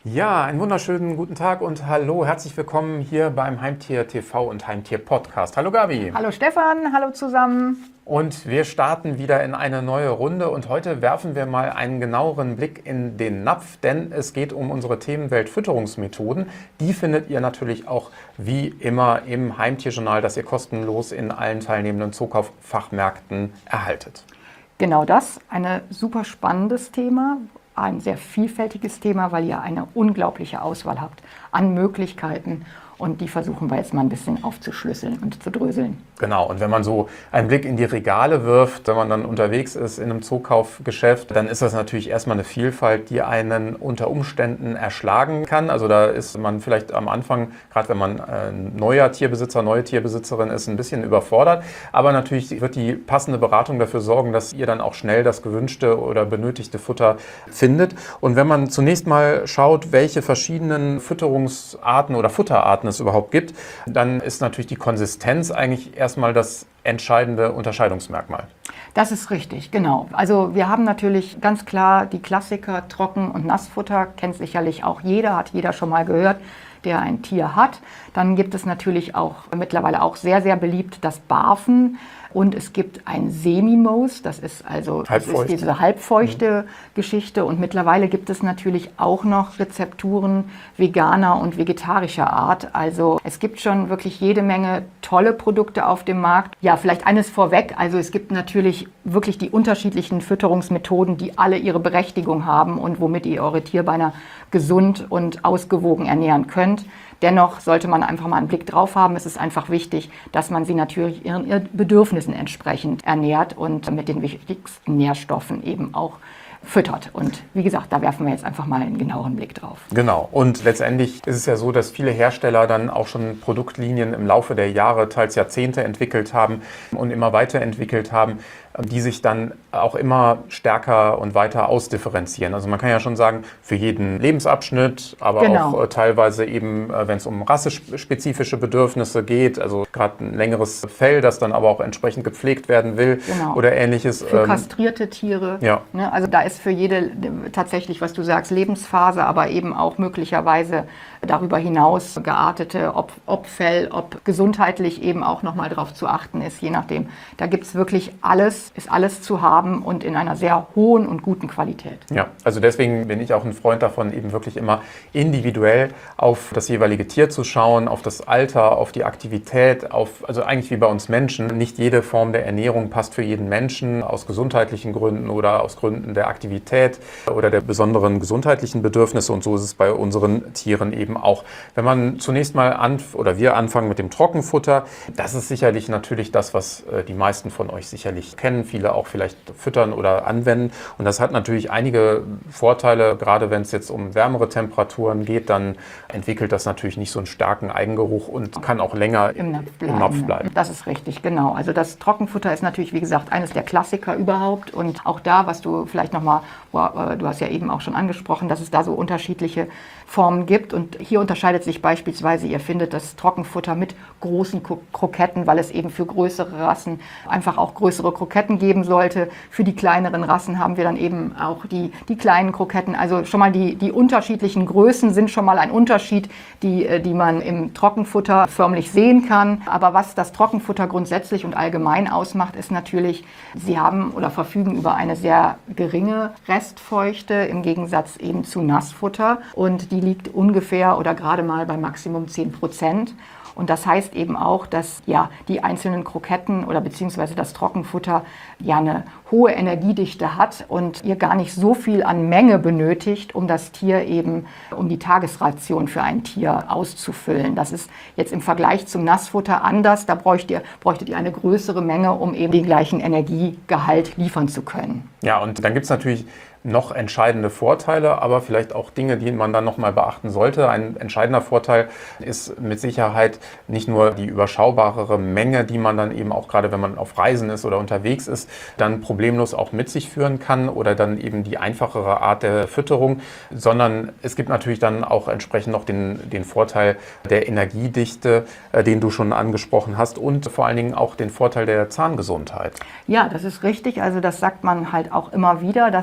Ja, einen wunderschönen guten Tag und hallo, herzlich willkommen hier beim Heimtier TV und Heimtier Podcast. Hallo Gabi. Hallo Stefan, hallo zusammen. Und wir starten wieder in eine neue Runde und heute werfen wir mal einen genaueren Blick in den Napf, denn es geht um unsere Themenwelt Fütterungsmethoden. Die findet ihr natürlich auch wie immer im Heimtierjournal, das ihr kostenlos in allen teilnehmenden Zukauffachmärkten erhaltet. Genau das, ein super spannendes Thema, ein sehr vielfältiges Thema, weil ihr eine unglaubliche Auswahl habt an Möglichkeiten und die versuchen wir jetzt mal ein bisschen aufzuschlüsseln und zu dröseln. Genau, und wenn man so einen Blick in die Regale wirft, wenn man dann unterwegs ist in einem Zukaufgeschäft, dann ist das natürlich erstmal eine Vielfalt, die einen unter Umständen erschlagen kann. Also da ist man vielleicht am Anfang, gerade wenn man neuer Tierbesitzer, neue Tierbesitzerin ist, ein bisschen überfordert. Aber natürlich wird die passende Beratung dafür sorgen, dass ihr dann auch schnell das gewünschte oder benötigte Futter findet. Und wenn man zunächst mal schaut, welche verschiedenen Fütterungsarten oder Futterarten es überhaupt gibt, dann ist natürlich die Konsistenz eigentlich erstmal das entscheidende Unterscheidungsmerkmal. Das ist richtig, genau. Also wir haben natürlich ganz klar die Klassiker Trocken- und Nassfutter, kennt sicherlich auch jeder, hat jeder schon mal gehört, der ein Tier hat. Dann gibt es natürlich auch mittlerweile auch sehr, sehr beliebt das Barfen. Und es gibt ein Semi-Moos, das ist diese halbfeuchte Geschichte. Und mittlerweile gibt es natürlich auch noch Rezepturen veganer und vegetarischer Art. Also es gibt schon wirklich jede Menge tolle Produkte auf dem Markt. Ja, vielleicht eines vorweg. Also es gibt natürlich wirklich die unterschiedlichen Fütterungsmethoden, die alle ihre Berechtigung haben und womit ihr eure Tierbeiner gesund und ausgewogen ernähren könnt. Dennoch sollte man einfach mal einen Blick drauf haben. Es ist einfach wichtig, dass man sie natürlich ihren Bedürfnissen entsprechend ernährt und mit den wichtigsten Nährstoffen eben auch füttert. Und wie gesagt, da werfen wir jetzt einfach mal einen genaueren Blick drauf. Genau. Und letztendlich ist es ja so, dass viele Hersteller dann auch schon Produktlinien im Laufe der Jahre, teils Jahrzehnte entwickelt haben und immer weiterentwickelt haben, die sich dann auch immer stärker und weiter ausdifferenzieren. Also man kann ja schon sagen, für jeden Lebensabschnitt, aber auch teilweise eben, wenn es um rassespezifische Bedürfnisse geht, also gerade ein längeres Fell, das dann aber auch entsprechend gepflegt werden will oder ähnliches. Für kastrierte Tiere. Ja. Ne, also da ist für jede tatsächlich, was du sagst, Lebensphase, aber eben auch möglicherweise darüber hinaus geartete, ob Fell, ob gesundheitlich eben auch nochmal drauf zu achten ist, je nachdem. Da gibt es wirklich alles, ist alles zu haben und in einer sehr hohen und guten Qualität. Ja, also deswegen bin ich auch ein Freund davon, eben wirklich immer individuell auf das jeweilige Tier zu schauen, auf das Alter, auf die Aktivität, also eigentlich wie bei uns Menschen. Nicht jede Form der Ernährung passt für jeden Menschen, aus gesundheitlichen Gründen oder aus Gründen der Aktivität oder der besonderen gesundheitlichen Bedürfnisse, und so ist es bei unseren Tieren eben auch. Wenn man zunächst mal wir anfangen mit dem Trockenfutter, das ist sicherlich natürlich das, was die meisten von euch sicherlich kennen, viele auch vielleicht füttern oder anwenden. Und das hat natürlich einige Vorteile, gerade wenn es jetzt um wärmere Temperaturen geht, dann entwickelt das natürlich nicht so einen starken Eigengeruch und kann auch länger im Napf bleiben. Das ist richtig, genau. Also das Trockenfutter ist natürlich, wie gesagt, eines der Klassiker überhaupt. Und auch da, was du vielleicht nochmal, du hast ja eben auch schon angesprochen, dass es da so unterschiedliche Formen gibt. Und hier unterscheidet sich beispielsweise, ihr findet das Trockenfutter mit großen Kroketten, weil es eben für größere Rassen einfach auch größere Kroketten geben sollte. Für die kleineren Rassen haben wir dann eben auch die kleinen Kroketten. Also schon mal die unterschiedlichen Größen sind schon mal ein Unterschied, die man im Trockenfutter förmlich sehen kann. Aber was das Trockenfutter grundsätzlich und allgemein ausmacht, ist natürlich, sie haben oder verfügen über eine sehr geringe Restfeuchte im Gegensatz eben zu Nassfutter. Und die liegt ungefähr oder gerade mal bei Maximum 10%. Und das heißt eben auch, dass die einzelnen Kroketten oder beziehungsweise das Trockenfutter eine hohe Energiedichte hat und ihr gar nicht so viel an Menge benötigt, um das Tier eben, um die Tagesration für ein Tier auszufüllen. Das ist jetzt im Vergleich zum Nassfutter anders. Da bräuchtet ihr eine größere Menge, um eben den gleichen Energiegehalt liefern zu können. Ja, und dann gibt es natürlich noch entscheidende Vorteile, aber vielleicht auch Dinge, die man dann nochmal beachten sollte. Ein entscheidender Vorteil ist mit Sicherheit nicht nur die überschaubarere Menge, die man dann eben auch gerade, wenn man auf Reisen ist oder unterwegs ist, dann problemlos auch mit sich führen kann oder dann eben die einfachere Art der Fütterung, sondern es gibt natürlich dann auch entsprechend noch den Vorteil der Energiedichte, den du schon angesprochen hast, und vor allen Dingen auch den Vorteil der Zahngesundheit. Ja, das ist richtig. Also das sagt man halt auch immer wieder, dass natürlich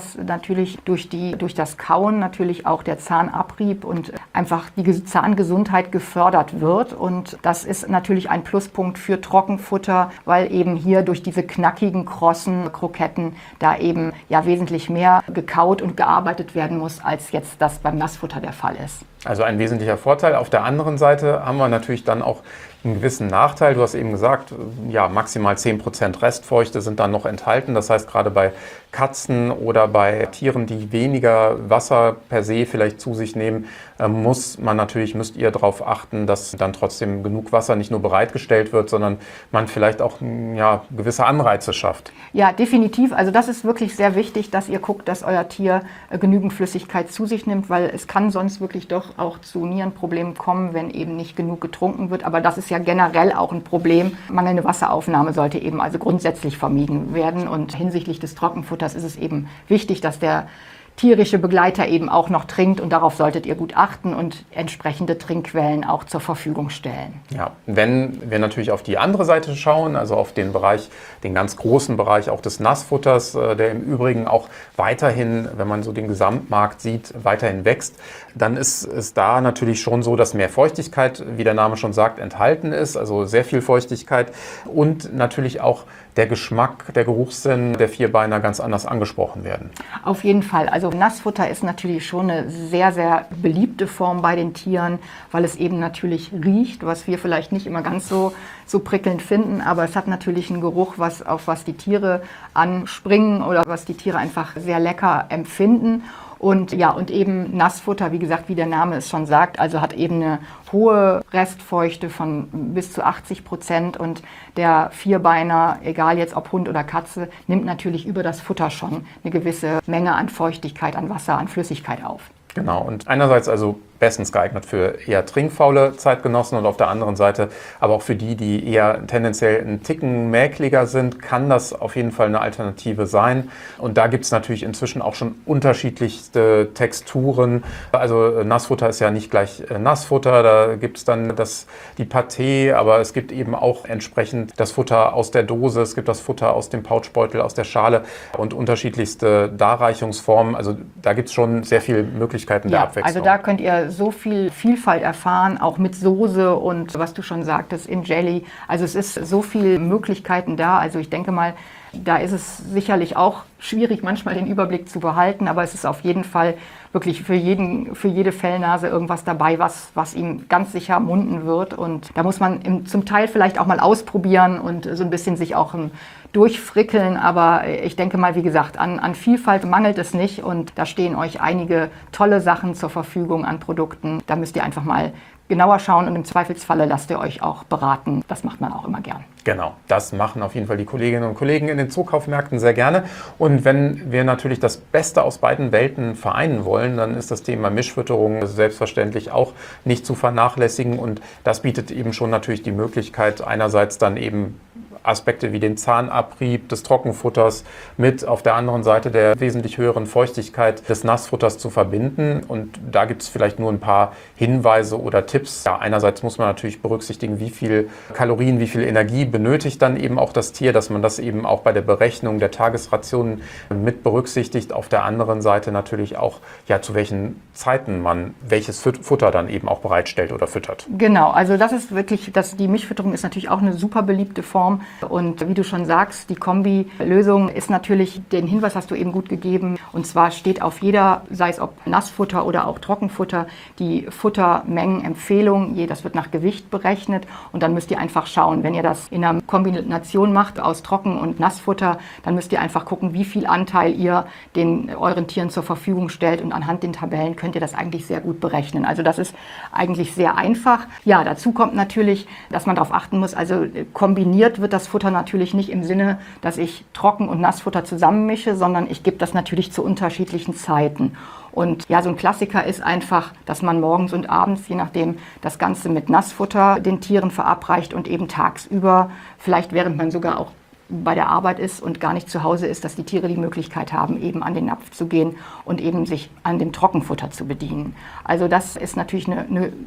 natürlich durch das Kauen natürlich auch der Zahnabrieb und einfach die Zahngesundheit gefördert wird. Und das ist natürlich ein Pluspunkt für Trockenfutter, weil eben hier durch diese knackigen, krossen Kroketten da eben ja wesentlich mehr gekaut und gearbeitet werden muss, als jetzt das beim Nassfutter der Fall ist. Also ein wesentlicher Vorteil. Auf der anderen Seite haben wir natürlich dann auch einen gewissen Nachteil. Du hast eben gesagt, ja, maximal 10% Restfeuchte sind dann noch enthalten. Das heißt, gerade bei Katzen oder bei Tieren, die weniger Wasser per se vielleicht zu sich nehmen, müsst ihr darauf achten, dass dann trotzdem genug Wasser nicht nur bereitgestellt wird, sondern man vielleicht auch gewisse Anreize schafft. Ja, definitiv. Also das ist wirklich sehr wichtig, dass ihr guckt, dass euer Tier genügend Flüssigkeit zu sich nimmt, weil es kann sonst wirklich doch auch zu Nierenproblemen kommen, wenn eben nicht genug getrunken wird. Aber das ist ja generell auch ein Problem. Mangelnde Wasseraufnahme sollte eben also grundsätzlich vermieden werden. Und hinsichtlich des Trockenfutters ist es eben wichtig, dass der tierische Begleiter eben auch noch trinkt und darauf solltet ihr gut achten und entsprechende Trinkquellen auch zur Verfügung stellen. Ja, wenn wir natürlich auf die andere Seite schauen, also auf den Bereich, den ganz großen Bereich auch des Nassfutters, der im Übrigen auch weiterhin, wenn man so den Gesamtmarkt sieht, weiterhin wächst, dann ist es da natürlich schon so, dass mehr Feuchtigkeit, wie der Name schon sagt, enthalten ist, also sehr viel Feuchtigkeit und natürlich auch der Geschmack, der Geruchssinn der Vierbeiner ganz anders angesprochen werden. Auf jeden Fall. Also Nassfutter ist natürlich schon eine sehr, sehr beliebte Form bei den Tieren, weil es eben natürlich riecht, was wir vielleicht nicht immer ganz so prickelnd finden, aber es hat natürlich einen Geruch, auf was die Tiere anspringen oder was die Tiere einfach sehr lecker empfinden. Und ja, und eben Nassfutter, wie gesagt, wie der Name es schon sagt, also hat eben eine hohe Restfeuchte von bis zu 80% und der Vierbeiner, egal jetzt ob Hund oder Katze, nimmt natürlich über das Futter schon eine gewisse Menge an Feuchtigkeit, an Wasser, an Flüssigkeit auf. Genau, und einerseits also bestens geeignet für eher trinkfaule Zeitgenossen und auf der anderen Seite aber auch für die eher tendenziell einen Ticken mäkliger sind, kann das auf jeden Fall eine Alternative sein. Und da gibt es natürlich inzwischen auch schon unterschiedlichste Texturen. Also Nassfutter ist ja nicht gleich Nassfutter, da gibt es dann die Pâté, aber es gibt eben auch entsprechend das Futter aus der Dose, es gibt das Futter aus dem Pouchbeutel, aus der Schale und unterschiedlichste Darreichungsformen. Also da gibt es schon sehr viele Möglichkeiten der Abwechslung. Also da könnt ihr so viel Vielfalt erfahren, auch mit Soße und was du schon sagtest, in Jelly. Also es ist so viele Möglichkeiten da. Also ich denke mal, da ist es sicherlich auch schwierig, manchmal den Überblick zu behalten, aber es ist auf jeden Fall wirklich für jede Fellnase irgendwas dabei, was ihm ganz sicher munden wird. Und da muss man zum Teil vielleicht auch mal ausprobieren und so ein bisschen sich auch durchfrickeln. Aber ich denke mal, wie gesagt, an Vielfalt mangelt es nicht. Und da stehen euch einige tolle Sachen zur Verfügung an Produkten. Da müsst ihr einfach mal genauer schauen und im Zweifelsfalle lasst ihr euch auch beraten. Das macht man auch immer gern. Genau, das machen auf jeden Fall die Kolleginnen und Kollegen in den Zookaufmärkten sehr gerne. Und wenn wir natürlich das Beste aus beiden Welten vereinen wollen, dann ist das Thema Mischfütterung selbstverständlich auch nicht zu vernachlässigen. Und das bietet eben schon natürlich die Möglichkeit, einerseits dann eben Aspekte wie den Zahnabrieb des Trockenfutters mit auf der anderen Seite der wesentlich höheren Feuchtigkeit des Nassfutters zu verbinden. Und da gibt es vielleicht nur ein paar Hinweise oder Tipps. Ja, einerseits muss man natürlich berücksichtigen, wie viel Kalorien, wie viel Energie benötigt dann eben auch das Tier, dass man das eben auch bei der Berechnung der Tagesrationen mit berücksichtigt. Auf der anderen Seite natürlich auch, ja, zu welchen Zeiten man welches Futter dann eben auch bereitstellt oder füttert. Genau, also das ist wirklich, die Mischfütterung ist natürlich auch eine super beliebte Form. Und wie du schon sagst, die Kombi-Lösung ist natürlich, den Hinweis hast du eben gut gegeben. Und zwar steht auf jeder, sei es ob Nassfutter oder auch Trockenfutter, die Futtermengenempfehlung. Das wird nach Gewicht berechnet. Und dann müsst ihr einfach schauen, wenn ihr das in einer Kombination macht aus Trocken- und Nassfutter, dann müsst ihr einfach gucken, wie viel Anteil ihr euren Tieren zur Verfügung stellt. Und anhand den Tabellen könnt ihr das eigentlich sehr gut berechnen. Also das ist eigentlich sehr einfach. Ja, dazu kommt natürlich, dass man darauf achten muss, also kombiniert wird das Futter natürlich nicht im Sinne, dass ich Trocken- und Nassfutter zusammenmische, sondern ich gebe das natürlich zu unterschiedlichen Zeiten. Und ja, so ein Klassiker ist einfach, dass man morgens und abends, je nachdem, das Ganze mit Nassfutter den Tieren verabreicht und eben tagsüber, vielleicht während man sogar auch bei der Arbeit ist und gar nicht zu Hause ist, dass die Tiere die Möglichkeit haben, eben an den Napf zu gehen und eben sich an dem Trockenfutter zu bedienen. Also das ist natürlich eine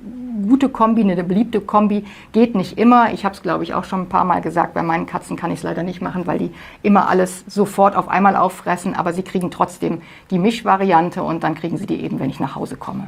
gute Kombi, eine beliebte Kombi, geht nicht immer. Ich habe es, glaube ich, auch schon ein paar Mal gesagt, bei meinen Katzen kann ich es leider nicht machen, weil die immer alles sofort auf einmal auffressen, aber sie kriegen trotzdem die Mischvariante und dann kriegen sie die eben, wenn ich nach Hause komme.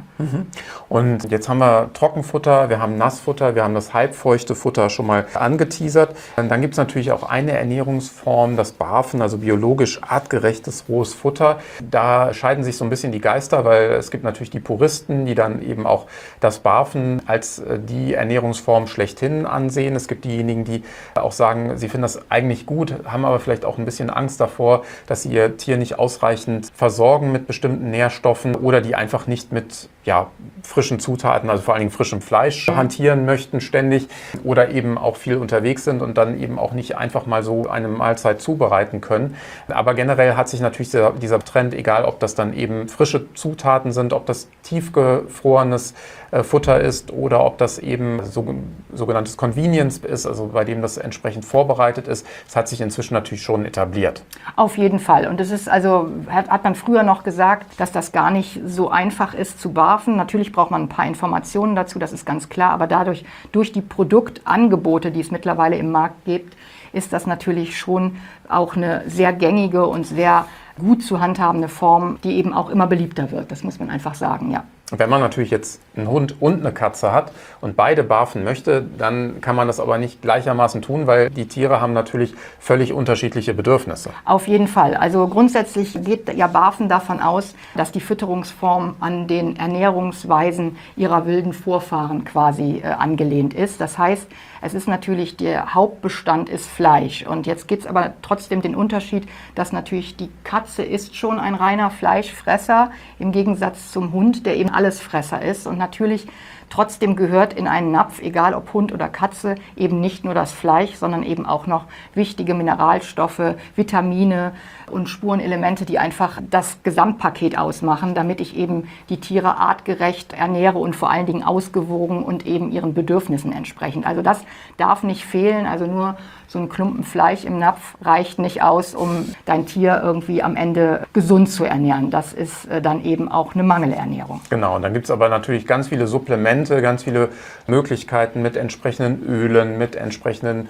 Und jetzt haben wir Trockenfutter, wir haben Nassfutter, wir haben das halbfeuchte Futter schon mal angeteasert. Und dann gibt es natürlich auch eine Ernährungsform, das Barfen, also biologisch artgerechtes rohes Futter. Da scheiden sich so ein bisschen die Geister, weil es gibt natürlich die Puristen, die dann eben auch das Barfen als die Ernährungsform schlechthin ansehen. Es gibt diejenigen, die auch sagen, sie finden das eigentlich gut, haben aber vielleicht auch ein bisschen Angst davor, dass sie ihr Tier nicht ausreichend versorgen mit bestimmten Nährstoffen oder die einfach nicht mit frischen Zutaten, also vor allen Dingen frischem Fleisch hantieren möchten ständig oder eben auch viel unterwegs sind und dann eben auch nicht einfach mal so eine Mahlzeit zubereiten können. Aber generell hat sich natürlich dieser Trend, egal ob das dann eben frische Zutaten sind, ob das tiefgefrorenes Futter ist oder ob das eben sogenanntes Convenience ist, also bei dem das entsprechend vorbereitet ist, das hat sich inzwischen natürlich schon etabliert. Auf jeden Fall. Und es ist also, hat man früher noch gesagt, dass das gar nicht so einfach ist zu barfen. Natürlich braucht man ein paar Informationen dazu, das ist ganz klar, aber durch die Produktangebote, die es mittlerweile im Markt gibt, ist das natürlich schon auch eine sehr gängige und sehr gut zu handhabende Form, die eben auch immer beliebter wird. Das muss man einfach sagen, ja. Wenn man natürlich jetzt einen Hund und eine Katze hat und beide barfen möchte, dann kann man das aber nicht gleichermaßen tun, weil die Tiere haben natürlich völlig unterschiedliche Bedürfnisse. Auf jeden Fall. Also grundsätzlich geht ja Barfen davon aus, dass die Fütterungsform an den Ernährungsweisen ihrer wilden Vorfahren quasi angelehnt ist. Das heißt, es ist natürlich, der Hauptbestand ist Fleisch. Und jetzt gibt es aber trotzdem den Unterschied, dass natürlich die Katze ist schon ein reiner Fleischfresser im Gegensatz zum Hund, der eben Allesfresser ist. Und natürlich trotzdem gehört in einen Napf, egal ob Hund oder Katze, eben nicht nur das Fleisch, sondern eben auch noch wichtige Mineralstoffe, Vitamine und Spurenelemente, die einfach das Gesamtpaket ausmachen, damit ich eben die Tiere artgerecht ernähre und vor allen Dingen ausgewogen und eben ihren Bedürfnissen entsprechend. Also das darf nicht fehlen, also nur so ein Klumpen Fleisch im Napf reicht nicht aus, um dein Tier irgendwie am Ende gesund zu ernähren. Das ist dann eben auch eine Mangelernährung. Genau, und dann gibt es aber natürlich ganz viele Supplemente, ganz viele Möglichkeiten mit entsprechenden Ölen, mit entsprechenden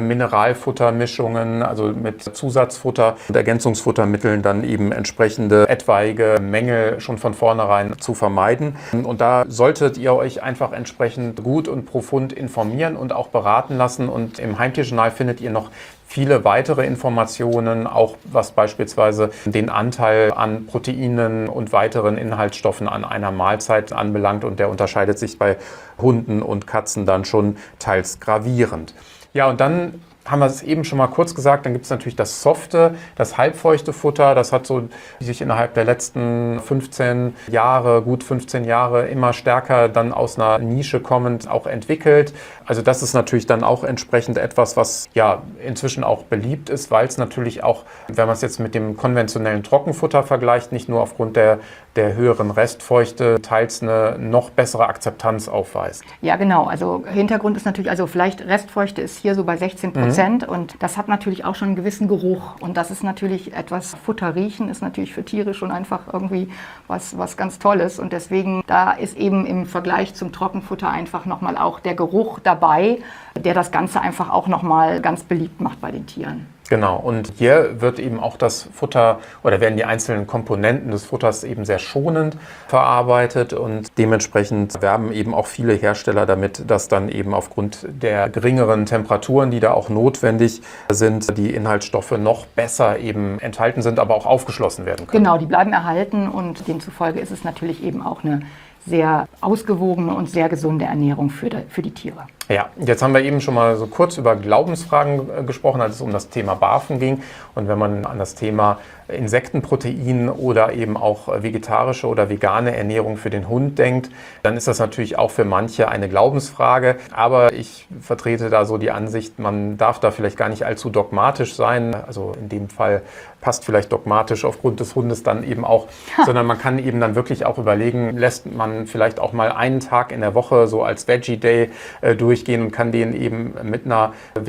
Mineralfuttermischungen, also mit Zusatzfutter und Ergänzungsfuttermitteln dann eben entsprechende etwaige Mängel schon von vornherein zu vermeiden. Und da solltet ihr euch einfach entsprechend gut und profund informieren und auch beraten lassen. Und im Heimtierjournal findet ihr noch viele weitere Informationen, auch was beispielsweise den Anteil an Proteinen und weiteren Inhaltsstoffen an einer Mahlzeit anbelangt. Und der unterscheidet sich bei Hunden und Katzen dann schon teils gravierend. Ja, und dann haben wir es eben schon mal kurz gesagt, dann gibt es natürlich das softe, das halbfeuchte Futter. Das hat so sich innerhalb der letzten 15 Jahre, gut 15 Jahre, immer stärker dann aus einer Nische kommend auch entwickelt. Also das ist natürlich dann auch entsprechend etwas, was ja inzwischen auch beliebt ist, weil es natürlich auch, wenn man es jetzt mit dem konventionellen Trockenfutter vergleicht, nicht nur aufgrund der höheren Restfeuchte teils eine noch bessere Akzeptanz aufweist. Ja, genau. Also Hintergrund ist natürlich, also vielleicht Restfeuchte ist hier so bei 16%. Und das hat natürlich auch schon einen gewissen Geruch. Und das ist natürlich etwas, Futter riechen ist natürlich für Tiere schon einfach irgendwie was ganz Tolles. Und deswegen, da ist eben im Vergleich zum Trockenfutter einfach nochmal auch der Geruch dabei, der das Ganze einfach auch nochmal ganz beliebt macht bei den Tieren. Genau, und hier wird eben auch das Futter oder werden die einzelnen Komponenten des Futters eben sehr schonend verarbeitet und dementsprechend werben eben auch viele Hersteller damit, dass dann eben aufgrund der geringeren Temperaturen, die da auch notwendig sind, die Inhaltsstoffe noch besser eben enthalten sind, aber auch aufgeschlossen werden können. Genau, die bleiben erhalten und demzufolge ist es natürlich eben auch eine sehr ausgewogene und sehr gesunde Ernährung für die Tiere. Ja, jetzt haben wir eben schon mal so kurz über Glaubensfragen gesprochen, als es um das Thema Barfen ging. Und wenn man an das Thema Insektenprotein oder eben auch vegetarische oder vegane Ernährung für den Hund denkt, dann ist das natürlich auch für manche eine Glaubensfrage. Aber ich vertrete da so die Ansicht, man darf da vielleicht gar nicht allzu dogmatisch sein. Also in dem Fall passt vielleicht dogmatisch aufgrund des Hundes dann eben auch, sondern man kann eben dann wirklich auch überlegen, lässt man vielleicht auch mal einen Tag in der Woche so als Veggie Day durchgehen und kann den eben mit einem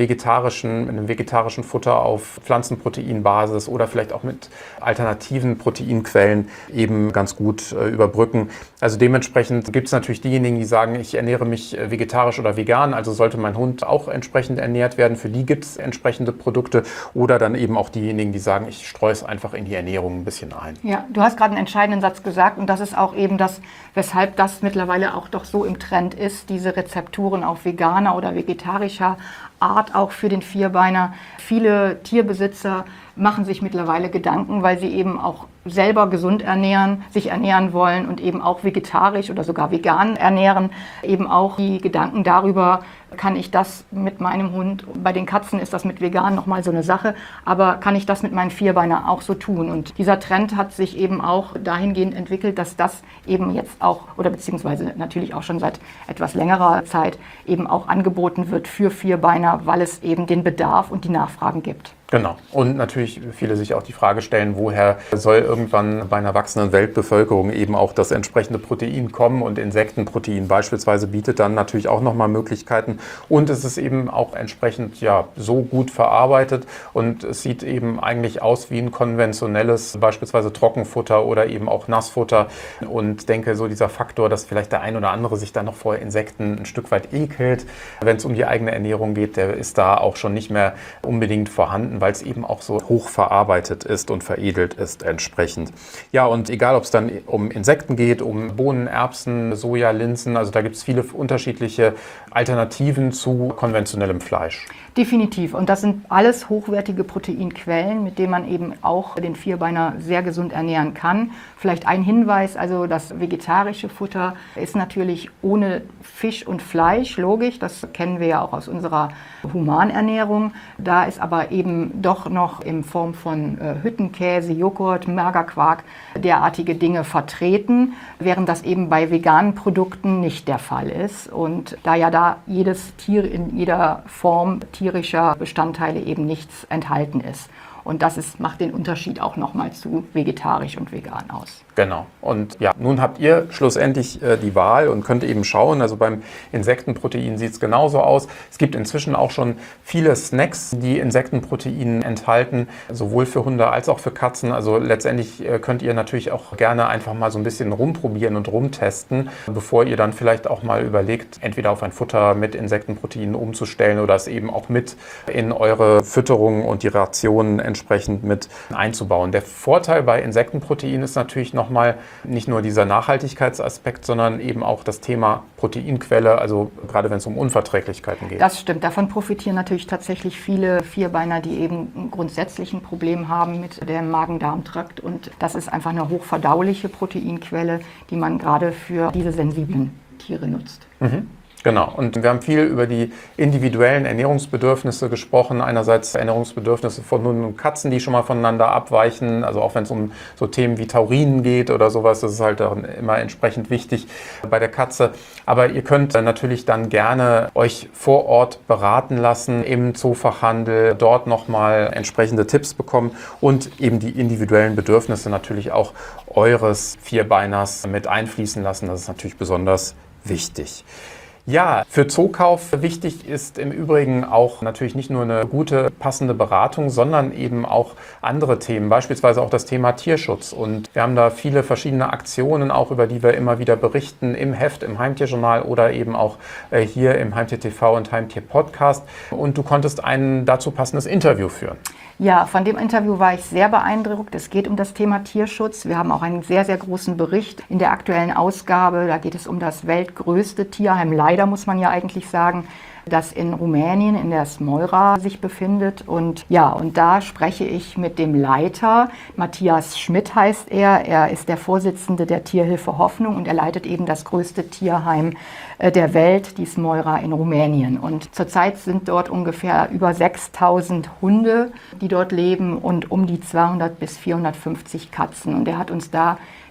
vegetarischen Futter auf Pflanzenproteinbasis oder vielleicht auch mit alternativen Proteinquellen eben ganz gut überbrücken. Also dementsprechend gibt es natürlich diejenigen, die sagen, ich ernähre mich vegetarisch oder vegan, also sollte mein Hund auch entsprechend ernährt werden. Für die gibt es entsprechende Produkte oder dann eben auch diejenigen, die sagen, ich streue es einfach in die Ernährung ein bisschen ein. Ja, du hast gerade einen entscheidenden Satz gesagt und das ist auch eben das, weshalb das mittlerweile auch doch so im Trend ist, diese Rezepturen auf veganer oder vegetarischer Art auch für den Vierbeiner. Viele Tierbesitzer machen sich mittlerweile Gedanken, weil sie eben auch selber gesund ernähren, sich ernähren wollen und eben auch vegetarisch oder sogar vegan ernähren. Eben auch die Gedanken darüber, kann ich das mit meinem Hund, bei den Katzen ist das mit vegan nochmal so eine Sache, aber kann ich das mit meinen Vierbeiner auch so tun? Und dieser Trend hat sich eben auch dahingehend entwickelt, dass das eben jetzt auch, oder beziehungsweise natürlich auch schon seit etwas längerer Zeit eben auch angeboten wird für Vierbeiner, weil es eben den Bedarf und die Nachfragen gibt. Genau. Und natürlich viele sich auch die Frage stellen, woher soll irgendwann bei einer wachsenden Weltbevölkerung eben auch das entsprechende Protein kommen, und Insektenprotein beispielsweise bietet dann natürlich auch nochmal Möglichkeiten, und es ist eben auch entsprechend so gut verarbeitet und es sieht eben eigentlich aus wie ein konventionelles beispielsweise Trockenfutter oder eben auch Nassfutter, und denke, so dieser Faktor, dass vielleicht der ein oder andere sich dann noch vor Insekten ein Stück weit ekelt, wenn es um die eigene Ernährung geht, der ist da auch schon nicht mehr unbedingt vorhanden, weil es eben auch so hoch verarbeitet ist und veredelt ist entsprechend. Ja, und egal, ob es dann um Insekten geht, um Bohnen, Erbsen, Soja, Linsen, also da gibt es viele unterschiedliche Alternativen zu konventionellem Fleisch. Definitiv. Und das sind alles hochwertige Proteinquellen, mit denen man eben auch den Vierbeiner sehr gesund ernähren kann. Vielleicht ein Hinweis, also das vegetarische Futter ist natürlich ohne Fisch und Fleisch, logisch, das kennen wir ja auch aus unserer Humanernährung. Da ist aber eben doch noch in Form von Hüttenkäse, Joghurt, Magerquark derartige Dinge vertreten, während das eben bei veganen Produkten nicht der Fall ist. Und da ja da jedes Tier in jeder Form tierischer Bestandteile eben nichts enthalten ist. Und das macht den Unterschied auch nochmal zu vegetarisch und vegan aus. Genau. Und ja, nun habt ihr schlussendlich die Wahl und könnt eben schauen. Also beim Insektenprotein sieht es genauso aus. Es gibt inzwischen auch schon viele Snacks, die Insektenprotein enthalten, sowohl für Hunde als auch für Katzen. Also letztendlich könnt ihr natürlich auch gerne einfach mal so ein bisschen rumprobieren und rumtesten, bevor ihr dann vielleicht auch mal überlegt, entweder auf ein Futter mit Insektenprotein umzustellen oder es eben auch mit in eure Fütterung und die Rationen entsprechend mit einzubauen. Der Vorteil bei Insektenprotein ist natürlich nochmal nicht nur dieser Nachhaltigkeitsaspekt, sondern eben auch das Thema Proteinquelle, also gerade wenn es um Unverträglichkeiten geht. Das stimmt. Davon profitieren natürlich tatsächlich viele Vierbeiner, die eben grundsätzlich ein Problem haben mit dem Magen-Darm-Trakt. Und das ist einfach eine hochverdauliche Proteinquelle, die man gerade für diese sensiblen Tiere nutzt. Mhm. Genau. Und wir haben viel über die individuellen Ernährungsbedürfnisse gesprochen. Einerseits Ernährungsbedürfnisse von Hunden und Katzen, die schon mal voneinander abweichen. Also auch wenn es um so Themen wie Taurinen geht oder sowas, das ist halt auch immer entsprechend wichtig bei der Katze. Aber ihr könnt natürlich dann gerne euch vor Ort beraten lassen im Zoofachhandel, dort nochmal entsprechende Tipps bekommen und eben die individuellen Bedürfnisse natürlich auch eures Vierbeiners mit einfließen lassen. Das ist natürlich besonders wichtig. Ja, für Zookauf wichtig ist im Übrigen auch natürlich nicht nur eine gute, passende Beratung, sondern eben auch andere Themen, beispielsweise auch das Thema Tierschutz. Und wir haben da viele verschiedene Aktionen, auch über die wir immer wieder berichten, im Heft, im Heimtierjournal oder eben auch hier im Heimtier TV und Heimtier Podcast. Und du konntest ein dazu passendes Interview führen. Ja, von dem Interview war ich sehr beeindruckt. Es geht um das Thema Tierschutz. Wir haben auch einen sehr, sehr großen Bericht in der aktuellen Ausgabe. Da geht es um das weltgrößte Tierheim, leider muss man ja eigentlich sagen, das in Rumänien in der Smoira sich befindet. Und ja, und da spreche ich mit dem Leiter, Matthias Schmidt heißt er. Er ist der Vorsitzende der Tierhilfe Hoffnung und er leitet eben das größte Tierheim der Welt, die Smoira in Rumänien. Und zurzeit sind dort ungefähr über 6.000 Hunde, die dort leben und um die 200 bis 450 Katzen. Und er hat uns da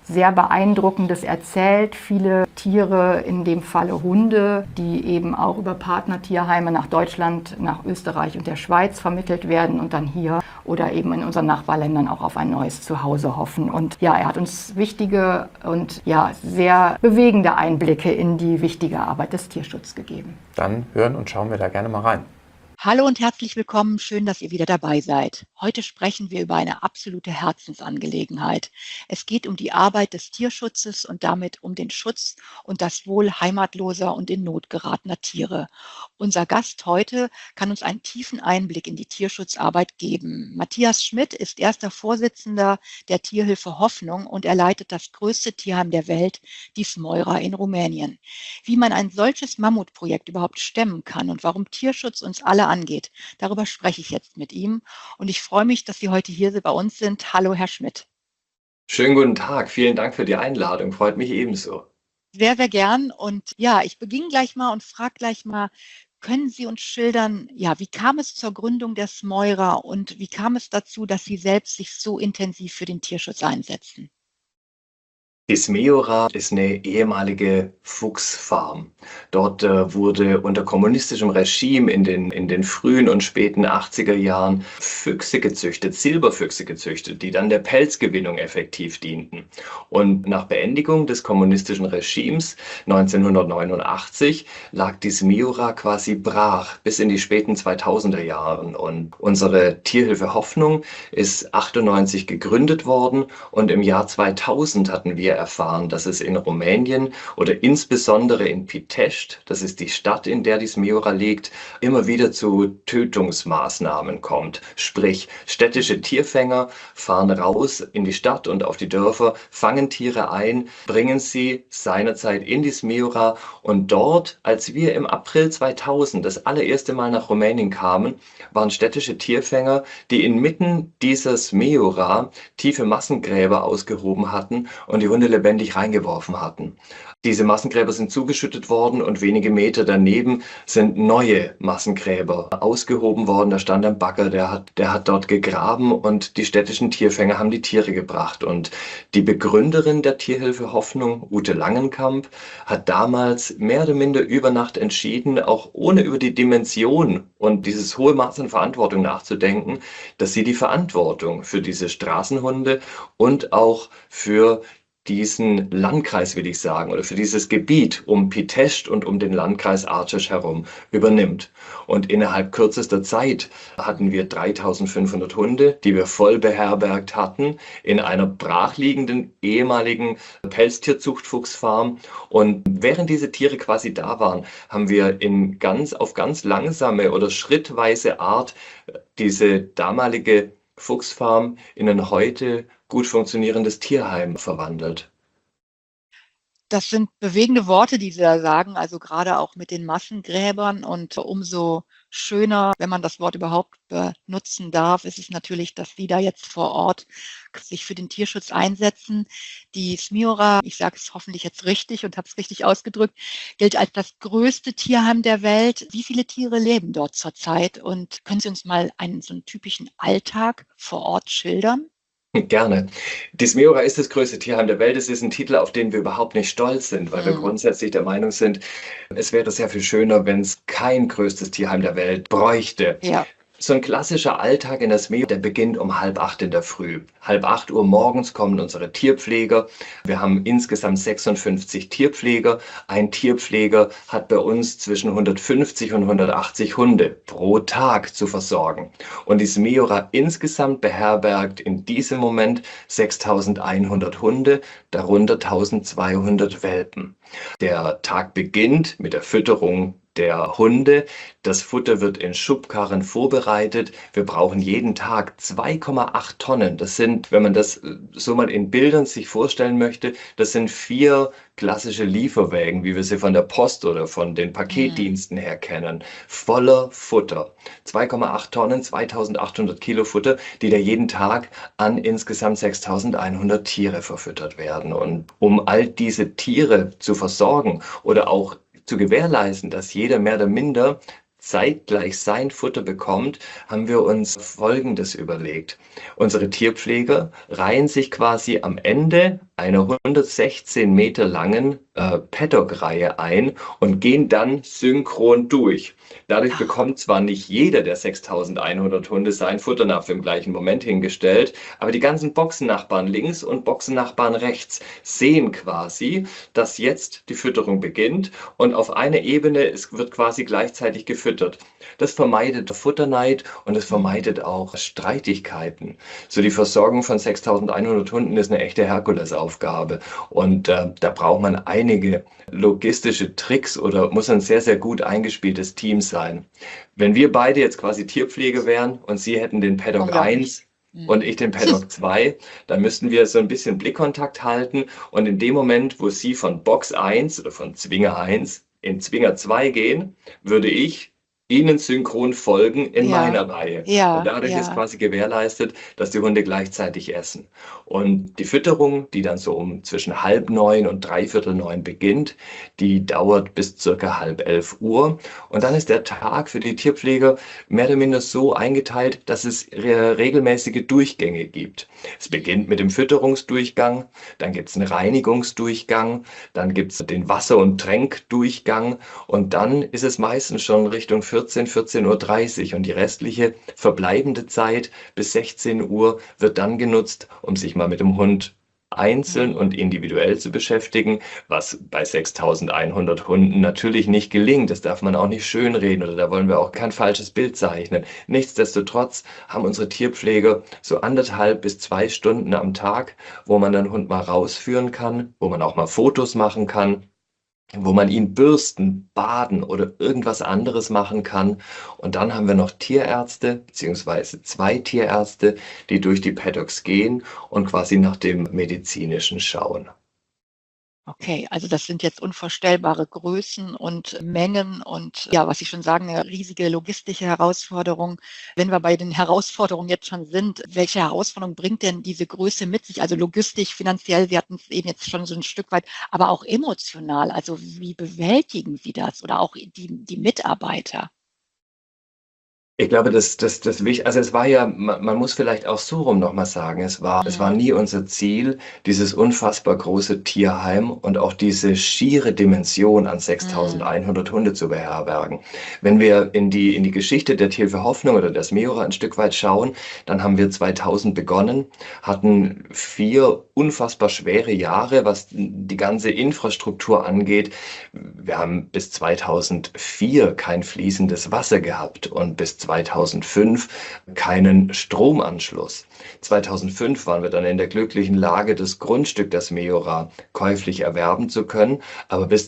sehr Beeindruckendes erzählt. Viele Tiere, in dem Falle Hunde, die eben auch über Partnertierheime nach Deutschland, nach Österreich und der Schweiz vermittelt werden und dann hier oder eben in unseren Nachbarländern auch auf ein neues Zuhause hoffen. Und ja, er hat uns wichtige und ja, sehr bewegende Einblicke in die wichtige Arbeit des Tierschutzes gegeben. Dann hören und schauen wir da gerne mal rein. Hallo und herzlich willkommen. Schön, dass ihr wieder dabei seid. Heute sprechen wir über eine absolute Herzensangelegenheit. Es geht um die Arbeit des Tierschutzes und damit um den Schutz und das Wohl heimatloser und in Not geratener Tiere. Unser Gast heute kann uns einen tiefen Einblick in die Tierschutzarbeit geben. Matthias Schmidt ist erster Vorsitzender der Tierhilfe Hoffnung und er leitet das größte Tierheim der Welt, die Smoira in Rumänien. Wie man ein solches Mammutprojekt überhaupt stemmen kann und warum Tierschutz uns alle angeht, darüber spreche ich jetzt mit ihm. Und ich freue mich, dass Sie heute hier bei uns sind. Hallo, Herr Schmidt. Schönen guten Tag. Vielen Dank für die Einladung. Freut mich ebenso. Sehr, sehr gern. Und ja, ich beginne gleich mal und frage gleich mal, können Sie uns schildern, ja, wie kam es zur Gründung der Smoira und wie kam es dazu, dass Sie selbst sich so intensiv für den Tierschutz einsetzen? Die Smeora ist eine ehemalige Fuchsfarm. Dort wurde unter kommunistischem Regime in den frühen und späten 80er Jahren Füchse gezüchtet, Silberfüchse gezüchtet, die dann der Pelzgewinnung effektiv dienten. Und nach Beendigung des kommunistischen Regimes 1989 lag die Smeora quasi brach bis in die späten 2000er Jahren. Und unsere Tierhilfe Hoffnung ist 98 gegründet worden und im Jahr 2000 hatten wir erfahren, dass es in Rumänien oder insbesondere in Pitești, das ist die Stadt, in der die Smeora liegt, immer wieder zu Tötungsmaßnahmen kommt. Sprich, städtische Tierfänger fahren raus in die Stadt und auf die Dörfer, fangen Tiere ein, bringen sie seinerzeit in die Smeora und dort, als wir im April 2000 das allererste Mal nach Rumänien kamen, waren städtische Tierfänger, die inmitten dieser Smeora tiefe Massengräber ausgehoben hatten und die Hunde lebendig reingeworfen hatten. Diese Massengräber sind zugeschüttet worden und wenige Meter daneben sind neue Massengräber ausgehoben worden. Da stand ein Bagger, der hat dort gegraben und die städtischen Tierfänger haben die Tiere gebracht. Und die Begründerin der Tierhilfe Hoffnung, Ute Langenkamp, hat damals mehr oder minder über Nacht entschieden, auch ohne über die Dimension und dieses hohe Maß an Verantwortung nachzudenken, dass sie die Verantwortung für diese Straßenhunde und auch für diesen Landkreis, will ich sagen, oder für dieses Gebiet um Pitești und um den Landkreis Argeș herum übernimmt. Und innerhalb kürzester Zeit hatten wir 3500 Hunde, die wir voll beherbergt hatten, in einer brachliegenden ehemaligen Pelztierzuchtfuchsfarm. Und während diese Tiere quasi da waren, haben wir auf ganz langsame oder schrittweise Art diese damalige Fuchsfarm in ein heute gut funktionierendes Tierheim verwandelt. Das sind bewegende Worte, die Sie da sagen, also gerade auch mit den Massengräbern. Und umso schöner, wenn man das Wort überhaupt benutzen darf, ist es natürlich, dass Sie da jetzt vor Ort sich für den Tierschutz einsetzen. Die Smeora, ich sage es hoffentlich jetzt richtig und habe es richtig ausgedrückt, gilt als das größte Tierheim der Welt. Wie viele Tiere leben dort zurzeit? Und können Sie uns mal so einen typischen Alltag vor Ort schildern? Gerne. Die Smeora ist das größte Tierheim der Welt. Es ist ein Titel, auf den wir überhaupt nicht stolz sind, weil wir grundsätzlich der Meinung sind, es wäre sehr viel schöner, wenn es kein größtes Tierheim der Welt bräuchte. Ja. So ein klassischer Alltag in der Smeora, der beginnt um 7:30 in der Früh. 7:30 morgens kommen unsere Tierpfleger. Wir haben insgesamt 56 Tierpfleger. Ein Tierpfleger hat bei uns zwischen 150 und 180 Hunde pro Tag zu versorgen. Und die Smeora insgesamt beherbergt in diesem Moment 6100 Hunde, darunter 1200 Welpen. Der Tag beginnt mit der Fütterung der Hunde. Das Futter wird in Schubkarren vorbereitet. Wir brauchen jeden Tag 2,8 Tonnen. Das sind, wenn man das so mal in Bildern sich vorstellen möchte, das sind 4 klassische Lieferwägen, wie wir sie von der Post oder von den Paketdiensten her kennen, voller Futter. 2,8 Tonnen, 2800 Kilo Futter, die da jeden Tag an insgesamt 6100 Tiere verfüttert werden. Und um all diese Tiere zu versorgen oder auch zu gewährleisten, dass jeder mehr oder minder zeitgleich sein Futter bekommt, haben wir uns Folgendes überlegt. Unsere Tierpfleger reihen sich quasi am Ende einer 116 Meter langen Paddock-Reihe ein und gehen dann synchron durch. Dadurch bekommt zwar nicht jeder der 6.100 Hunde sein Futternapf im gleichen Moment hingestellt, aber die ganzen Boxennachbarn links und Boxennachbarn rechts sehen quasi, dass jetzt die Fütterung beginnt und auf einer Ebene wird quasi gleichzeitig gefüttert. Das vermeidet Futterneid und es vermeidet auch Streitigkeiten. So die Versorgung von 6.100 Hunden ist eine echte Herkulesaufgabe und da braucht man einige logistische Tricks oder muss ein sehr, sehr gut eingespieltes Team sein. Wenn wir beide jetzt quasi Tierpflege wären und Sie hätten den Paddock 1 und ich den Paddock 2, dann müssten wir so ein bisschen Blickkontakt halten und in dem Moment, wo Sie von Box 1 oder von Zwinger 1 in Zwinger 2 gehen, würde ich Ihnen synchron folgen in meiner Reihe. Und dadurch ist quasi gewährleistet, dass die Hunde gleichzeitig essen. Und die Fütterung, die dann so zwischen 8:30 und 8:45 beginnt, die dauert bis circa 10:30 Und dann ist der Tag für die Tierpfleger mehr oder minder so eingeteilt, dass es regelmäßige Durchgänge gibt. Es beginnt mit dem Fütterungsdurchgang, dann gibt es einen Reinigungsdurchgang, dann gibt es den Wasser- und Tränkdurchgang und dann ist es meistens schon Richtung 14:30 Uhr und die restliche verbleibende Zeit bis 16 Uhr wird dann genutzt, um sich mal mit dem Hund einzeln und individuell zu beschäftigen, was bei 6.100 Hunden natürlich nicht gelingt. Das darf man auch nicht schönreden oder da wollen wir auch kein falsches Bild zeichnen. Nichtsdestotrotz haben unsere Tierpfleger so 1,5 bis 2 Stunden am Tag, wo man den Hund mal rausführen kann, wo man auch mal Fotos machen kann, wo man ihn bürsten, baden oder irgendwas anderes machen kann. Und dann haben wir noch Tierärzte, beziehungsweise 2 Tierärzte, die durch die Paddocks gehen und quasi nach dem Medizinischen schauen. Okay, also das sind jetzt unvorstellbare Größen und Mengen und ja, was Sie schon sagen, eine riesige logistische Herausforderung. Wenn wir bei den Herausforderungen jetzt schon sind, welche Herausforderung bringt denn diese Größe mit sich? Also logistisch, finanziell, wir hatten es eben jetzt schon so ein Stück weit, aber auch emotional. Also wie bewältigen Sie das oder auch die Mitarbeiter? Ich glaube, das Wichtige, also es war ja, man muss vielleicht auch so rum nochmal sagen, es war nie unser Ziel, dieses unfassbar große Tierheim und auch diese schiere Dimension an 6.100 Hunde zu beherbergen. Wenn wir in die Geschichte der Tierhilfe Hoffnung oder des Meora ein Stück weit schauen, dann haben wir 2000 begonnen, hatten 4 unfassbar schwere Jahre, was die ganze Infrastruktur angeht. Wir haben bis 2004 kein fließendes Wasser gehabt und bis 2005 keinen Stromanschluss. 2005 waren wir dann in der glücklichen Lage, das Grundstück, das Meora, käuflich erwerben zu können. Aber bis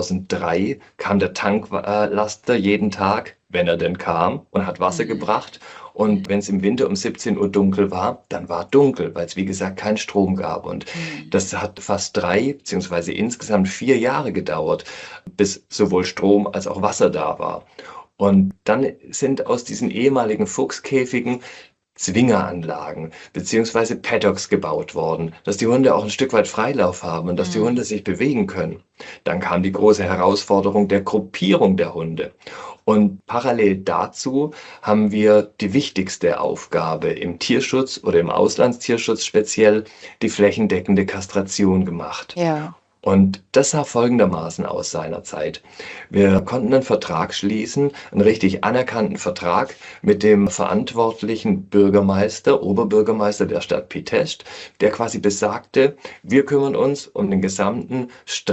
2003 kam der Tanklaster jeden Tag, wenn er denn kam, und hat Wasser gebracht. Und wenn es im Winter um 17 Uhr dunkel war, dann war dunkel, weil es wie gesagt keinen Strom gab. Und das hat fast 3 beziehungsweise insgesamt 4 Jahre gedauert, bis sowohl Strom als auch Wasser da war. Und dann sind aus diesen ehemaligen Fuchskäfigen Zwingeranlagen beziehungsweise Paddocks gebaut worden, dass die Hunde auch ein Stück weit Freilauf haben und dass die Hunde sich bewegen können. Dann kam die große Herausforderung der Gruppierung der Hunde. Und parallel dazu haben wir die wichtigste Aufgabe im Tierschutz oder im Auslandstierschutz speziell, die flächendeckende Kastration gemacht. Ja. Und das sah folgendermaßen aus seinerzeit. Wir konnten einen Vertrag schließen, einen richtig anerkannten Vertrag mit dem verantwortlichen Bürgermeister, Oberbürgermeister der Stadt Pitești, der quasi besagte, wir kümmern uns um den gesamten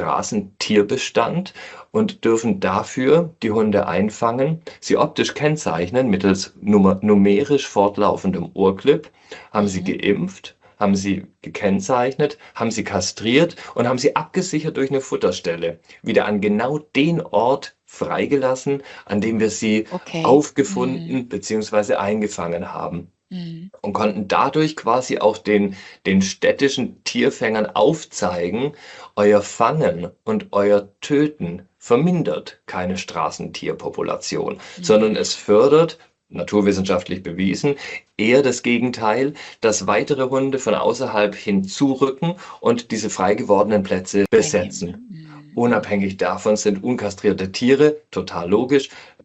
Straßentierbestand und dürfen dafür die Hunde einfangen, sie optisch kennzeichnen mittels numerisch fortlaufendem Urclip, haben sie geimpft, haben sie gekennzeichnet, haben sie kastriert und haben sie abgesichert durch eine Futterstelle. Wieder an genau den Ort freigelassen, an dem wir sie aufgefunden bzw. eingefangen haben. Und konnten dadurch quasi auch den städtischen Tierfängern aufzeigen, euer Fangen und euer Töten vermindert keine Straßentierpopulation, sondern es fördert, naturwissenschaftlich bewiesen, eher das Gegenteil, dass weitere Hunde von außerhalb hinzurücken und diese frei gewordenen Plätze besetzen. Unabhängig davon sind unkastrierte Tiere, total logisch,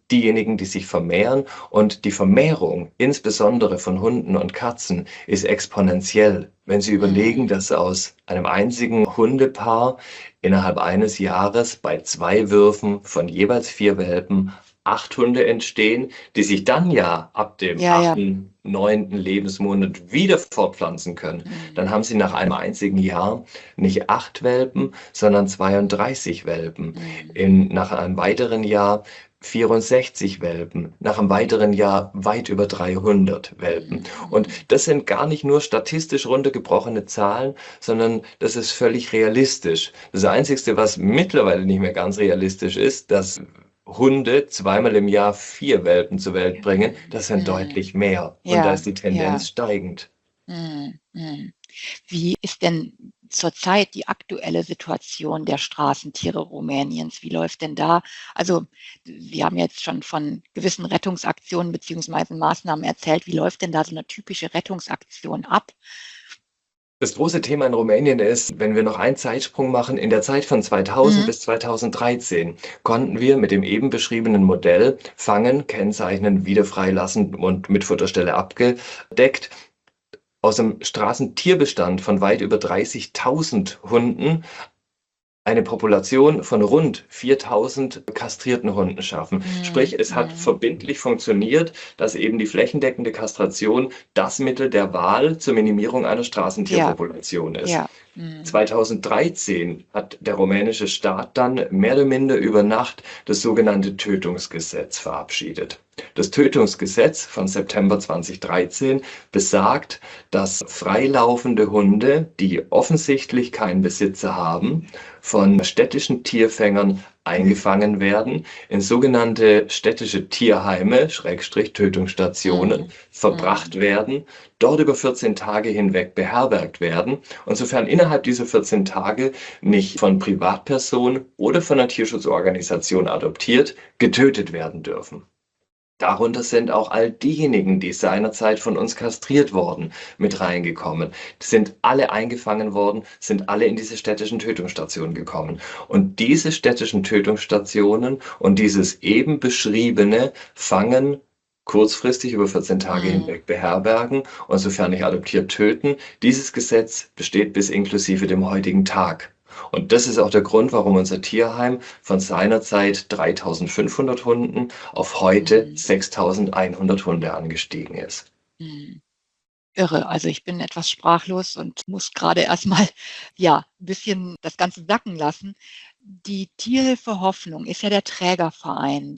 diejenigen, die sich vermehren. Und die Vermehrung, insbesondere von Hunden und Katzen, ist exponentiell. Wenn Sie überlegen, dass aus einem einzigen Hundepaar innerhalb eines Jahres bei 2 Würfen von jeweils 4 Welpen 8 Hunde entstehen, die sich dann ja ab dem Ja, ja. 8., 9. Lebensmonat wieder fortpflanzen können, dann haben Sie nach einem einzigen Jahr nicht 8 Welpen, sondern 32 Welpen. Nach einem weiteren Jahr 64 Welpen, nach einem weiteren Jahr weit über 300 Welpen. Und das sind gar nicht nur statistisch runtergebrochene Zahlen, sondern das ist völlig realistisch. Das Einzige, was mittlerweile nicht mehr ganz realistisch ist, dass Hunde 2-mal im Jahr 4 Welpen zur Welt bringen, das sind deutlich mehr. Und da Ja, ist die Tendenz steigend. Mhm. Wie ist denn zurzeit die aktuelle Situation der Straßentiere Rumäniens? Wie läuft denn da? Also, Sie haben jetzt schon von gewissen Rettungsaktionen beziehungsweise Maßnahmen erzählt. Wie läuft denn da so eine typische Rettungsaktion ab? Das große Thema in Rumänien ist, wenn wir noch einen Zeitsprung machen, in der Zeit von 2000 Mhm. bis 2013 konnten wir mit dem eben beschriebenen Modell fangen, kennzeichnen, wieder freilassen und mit Futterstelle abgedeckt, aus dem Straßentierbestand von weit über 30.000 Hunden eine Population von rund 4.000 kastrierten Hunden schaffen. Sprich, es hat verbindlich funktioniert, dass eben die flächendeckende Kastration das Mittel der Wahl zur Minimierung einer Straßentierpopulation ist. Ja. 2013 hat der rumänische Staat dann mehr oder minder über Nacht das sogenannte Tötungsgesetz verabschiedet. Das Tötungsgesetz von September 2013 besagt, dass freilaufende Hunde, die offensichtlich keinen Besitzer haben, von städtischen Tierfängern eingefangen werden, in sogenannte städtische Tierheime, Schrägstrich Tötungsstationen, verbracht werden, dort über 14 Tage hinweg beherbergt werden und sofern innerhalb dieser 14 Tage nicht von Privatpersonen oder von einer Tierschutzorganisation adoptiert, getötet werden dürfen. Darunter sind auch all diejenigen, die seinerzeit von uns kastriert wurden, mit reingekommen. Die sind alle eingefangen worden, sind alle in diese städtischen Tötungsstationen gekommen. Und diese städtischen Tötungsstationen und dieses eben beschriebene Fangen kurzfristig über 14 Tage hinweg beherbergen und sofern nicht adoptiert töten. Dieses Gesetz besteht bis inklusive dem heutigen Tag. Und das ist auch der Grund, warum unser Tierheim von seinerzeit 3.500 Hunden auf heute 6.100 Hunde angestiegen ist. Irre. Also, ich bin etwas sprachlos und muss gerade erstmal ja, 'n bisschen das Ganze sacken lassen. Die Tierhilfe Hoffnung ist ja der Trägerverein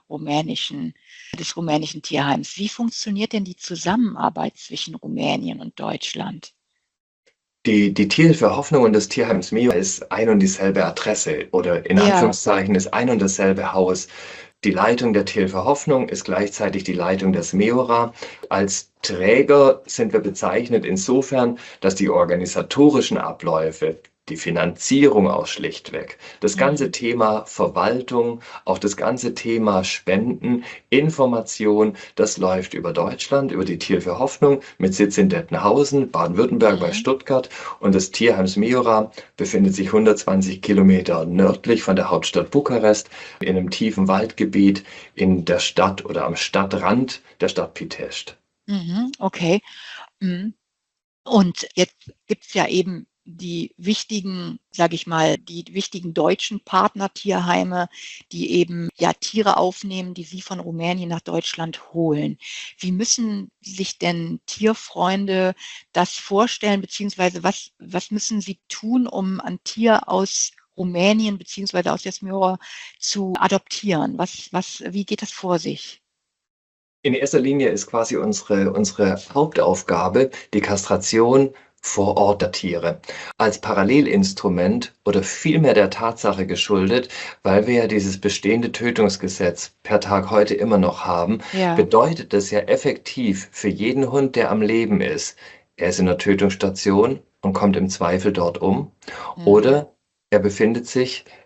des rumänischen Tierheims. Wie funktioniert denn die Zusammenarbeit zwischen Rumänien und Deutschland? Die Tierhilfe Hoffnung und das Tierheims Mio ist ein und dieselbe Adresse oder in Ja. Anführungszeichen ist ein und dasselbe Haus. Die Leitung der Tierhilfe Hoffnung ist gleichzeitig die Leitung des Meora. Als Träger sind wir bezeichnet insofern, dass die organisatorischen Abläufe, die Finanzierung auch schlichtweg, das ganze Thema Verwaltung, auch das ganze Thema Spenden, Information, das läuft über Deutschland, über die Tierhilfe Hoffnung mit Sitz in Dettenhausen, Baden-Württemberg bei Stuttgart und das Tierheims Meora befindet sich 120 Kilometer nördlich von der Hauptstadt Bukarest in einem tiefen Waldgebiet in der Stadt oder am Stadtrand der Stadt Pitești. Okay. Und jetzt gibt's ja eben die wichtigen, sage ich mal, die wichtigen deutschen Partnertierheime, die eben, ja, Tiere aufnehmen, die sie von Rumänien nach Deutschland holen. Wie müssen sich denn Tierfreunde das vorstellen, beziehungsweise was müssen sie tun, um ein Tier aus Rumänien beziehungsweise aus Jasmyra zu adoptieren? Wie geht das vor sich? In erster Linie ist quasi unsere Hauptaufgabe die Kastration vor Ort der Tiere. Als Parallelinstrument oder vielmehr der Tatsache geschuldet, weil wir ja dieses bestehende Tötungsgesetz per Tag heute immer noch haben, Ja. bedeutet das ja effektiv für jeden Hund, der am Leben ist, er ist in der Tötungsstation und kommt im Zweifel dort um, oder er befindet sich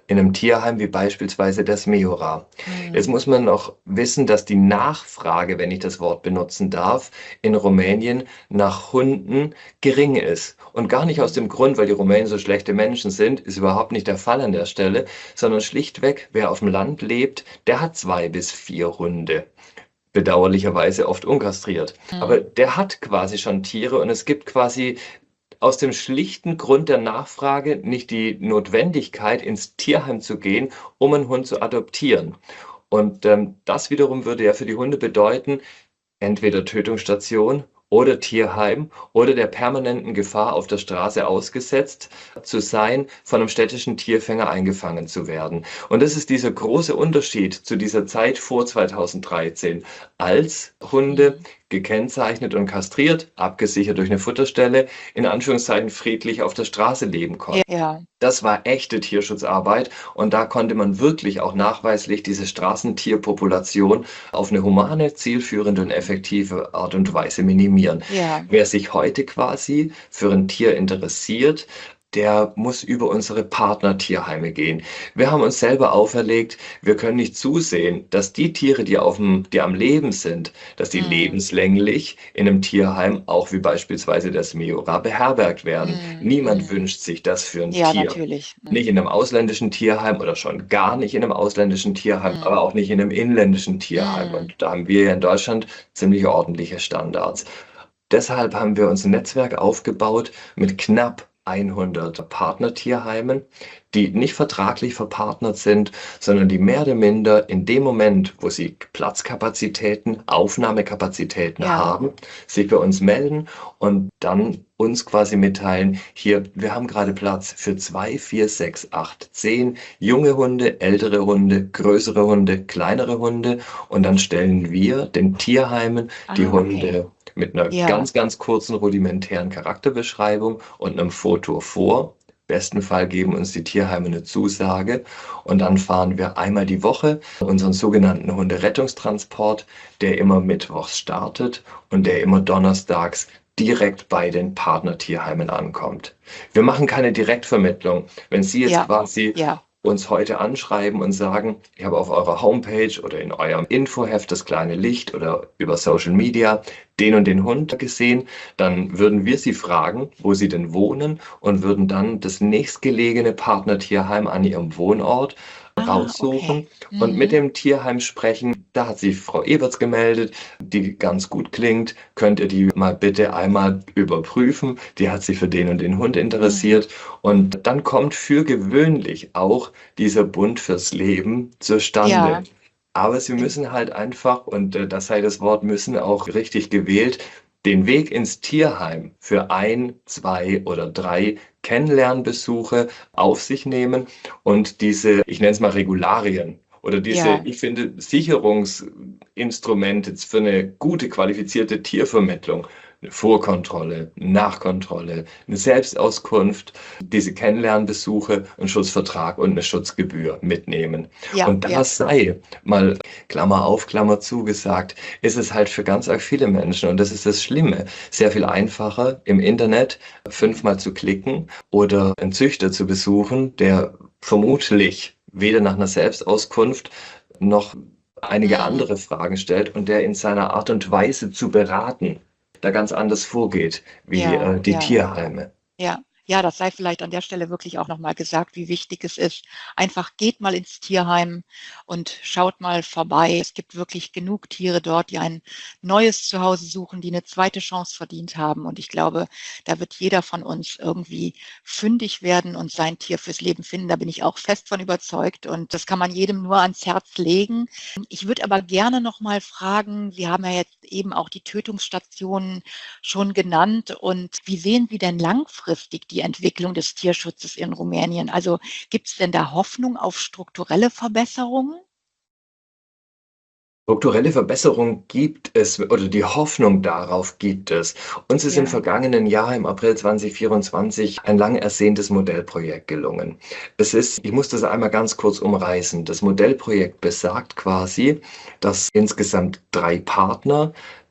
in einem Tierheim wie beispielsweise das Smeora. Jetzt muss man noch wissen, dass die Nachfrage, wenn ich das Wort benutzen darf, in Rumänien nach Hunden gering ist. Und gar nicht aus dem Grund, weil die Rumänen so schlechte Menschen sind, ist überhaupt nicht der Fall an der Stelle, sondern schlichtweg, wer auf dem Land lebt, der hat 2 bis 4 Hunde. Bedauerlicherweise oft unkastriert. Aber der hat quasi schon Tiere und es gibt quasi aus dem schlichten Grund der Nachfrage nicht die Notwendigkeit, ins Tierheim zu gehen, um einen Hund zu adoptieren. Und das wiederum würde ja für die Hunde bedeuten, entweder Tötungsstation oder Tierheim oder der permanenten Gefahr auf der Straße ausgesetzt zu sein, von einem städtischen Tierfänger eingefangen zu werden. Und das ist dieser große Unterschied zu dieser Zeit vor 2013, als Hunde gekennzeichnet und kastriert, abgesichert durch eine Futterstelle, in Anführungszeichen friedlich auf der Straße leben konnten. Ja, Das war echte Tierschutzarbeit und da konnte man wirklich auch nachweislich diese Straßentierpopulation auf eine humane, zielführende und effektive Art und Weise minimieren. ja, Wer sich heute quasi für ein Tier interessiert, der muss über unsere Partnertierheime gehen. Wir haben uns selber auferlegt, wir können nicht zusehen, dass die Tiere, die am Leben sind, dass die lebenslänglich in einem Tierheim, auch wie beispielsweise das Smeora, beherbergt werden. Niemand wünscht sich das für ein ja, Tier. natürlich. Nicht in einem ausländischen Tierheim oder schon gar nicht in einem ausländischen Tierheim, aber auch nicht in einem inländischen Tierheim. Und da haben wir ja in Deutschland ziemlich ordentliche Standards. Deshalb haben wir uns ein Netzwerk aufgebaut mit knapp 100 Partnertierheimen, die nicht vertraglich verpartnert sind, sondern die mehr oder minder in dem Moment, wo sie Platzkapazitäten, Aufnahmekapazitäten Ja. haben, sich bei uns melden und dann uns quasi mitteilen, hier, wir haben gerade Platz für 2, 4, 6, 8, 10 junge Hunde, ältere Hunde, größere Hunde, kleinere Hunde und dann stellen wir den Tierheimen die Ah, Hunde mit einer Ja. ganz kurzen rudimentären Charakterbeschreibung und einem Foto vor. Im besten Fall geben uns die Tierheime eine Zusage und dann fahren wir einmal die Woche unseren sogenannten Hunderettungstransport, der immer mittwochs startet und der immer donnerstags direkt bei den Partnertierheimen ankommt. Wir machen keine Direktvermittlung. Wenn Sie jetzt Ja. quasi Ja. uns heute anschreiben und sagen, ich habe auf eurer Homepage oder in eurem Infoheft das kleine Licht oder über Social Media den und den Hund gesehen, dann würden wir Sie fragen, wo Sie denn wohnen und würden dann das nächstgelegene Partnertierheim an Ihrem Wohnort raussuchen okay. und mit dem Tierheim sprechen. Da hat sich Frau Eberts gemeldet, die ganz gut klingt. Könnt ihr die mal bitte einmal überprüfen? Die hat sich für den und den Hund interessiert. Und dann kommt für gewöhnlich auch dieser Bund fürs Leben zustande. Ja. Aber Sie müssen halt einfach, und das sei das Wort müssen auch richtig gewählt, den Weg ins Tierheim für 1, 2 oder 3 Kennenlernbesuche auf sich nehmen und diese, ich nenne es mal Regularien oder diese, Ja. ich finde, Sicherungsinstrumente für eine gute, qualifizierte Tiervermittlung, eine Vorkontrolle, Nachkontrolle, eine Selbstauskunft, diese Kennenlernbesuche, einen Schutzvertrag und eine Schutzgebühr mitnehmen. Ja. Und das sei mal Klammer auf, Klammer zu gesagt, ist es halt für ganz arg viele Menschen und das ist das Schlimme. Sehr viel einfacher im Internet 5-mal zu klicken oder einen Züchter zu besuchen, der vermutlich weder nach einer Selbstauskunft noch einige andere Fragen stellt und der in seiner Art und Weise zu beraten da ganz anders vorgeht wie Ja. die Ja. Tierheime. Ja. Ja, das sei vielleicht an der Stelle wirklich auch noch mal gesagt, wie wichtig es ist. Einfach geht mal ins Tierheim und schaut mal vorbei. Es gibt wirklich genug Tiere dort, die ein neues Zuhause suchen, die eine zweite Chance verdient haben. Und ich glaube, da wird jeder von uns irgendwie fündig werden und sein Tier fürs Leben finden. Da bin ich auch fest von überzeugt. Und das kann man jedem nur ans Herz legen. Ich würde aber gerne noch mal fragen, Sie haben ja jetzt eben auch die Tötungsstationen schon genannt. Und wie sehen Sie denn langfristig die Entwicklung des Tierschutzes in Rumänien? Also gibt es denn da Hoffnung auf strukturelle Verbesserungen? Strukturelle Verbesserung gibt es oder die Hoffnung darauf gibt es. Uns ist im Ja. vergangenen Jahr, im April 2024, ein lang ersehntes Modellprojekt gelungen. Ich muss das einmal ganz kurz umreißen. Das Modellprojekt besagt quasi, dass insgesamt 3 Partner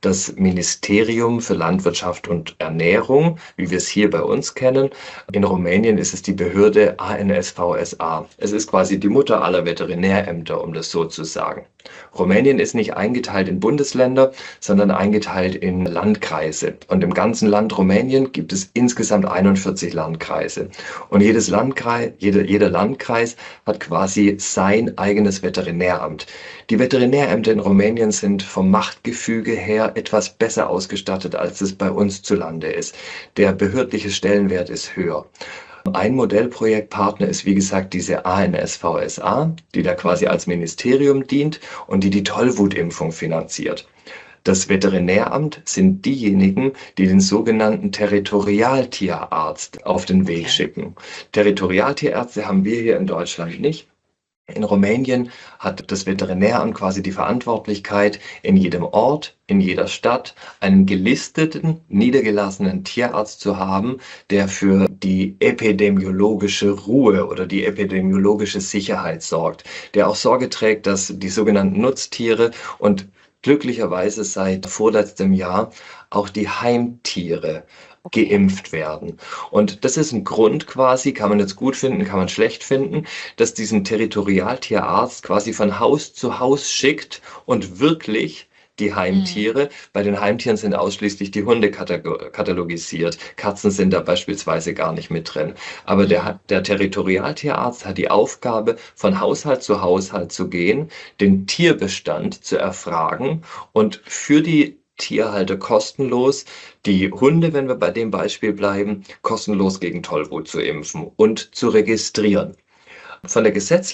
das Ministerium für Landwirtschaft und Ernährung, wie wir es hier bei uns kennen. In Rumänien ist es die Behörde ANSVSA. Es ist quasi die Mutter aller Veterinärämter, um das so zu sagen. Rumänien ist nicht eingeteilt in Bundesländer, sondern eingeteilt in Landkreise. Und im ganzen Land Rumänien gibt es insgesamt 41 Landkreise. Und jeder Landkreis hat quasi sein eigenes Veterinäramt. Die Veterinärämter in Rumänien sind vom Machtgefüge her etwas besser ausgestattet, als es bei uns zu Lande ist. Der behördliche Stellenwert ist höher. Ein Modellprojektpartner ist, wie gesagt, diese ANSVSA, die da quasi als Ministerium dient und die Tollwutimpfung finanziert. Das Veterinäramt sind diejenigen, die den sogenannten Territorialtierarzt auf den Weg schicken. Territorialtierärzte haben wir hier in Deutschland nicht. In Rumänien hat das Veterinäramt quasi die Verantwortlichkeit, in jedem Ort, in jeder Stadt einen gelisteten, niedergelassenen Tierarzt zu haben, der für die epidemiologische Ruhe oder die epidemiologische Sicherheit sorgt, der auch Sorge trägt, dass die sogenannten Nutztiere und glücklicherweise seit vorletztem Jahr auch die Heimtiere geimpft werden. Und das ist ein Grund quasi, kann man jetzt gut finden, kann man schlecht finden, dass diesen Territorialtierarzt quasi von Haus zu Haus schickt und wirklich die Heimtiere. Bei den Heimtieren sind ausschließlich die Hunde katalogisiert. Katzen sind da beispielsweise gar nicht mit drin. Aber der Territorialtierarzt hat die Aufgabe, von Haushalt zu Haushalt zu gehen, den Tierbestand zu erfragen und für die Tierhalter kostenlos die Hunde, wenn wir bei dem Beispiel bleiben, kostenlos gegen Tollwut zu impfen und zu registrieren. Vom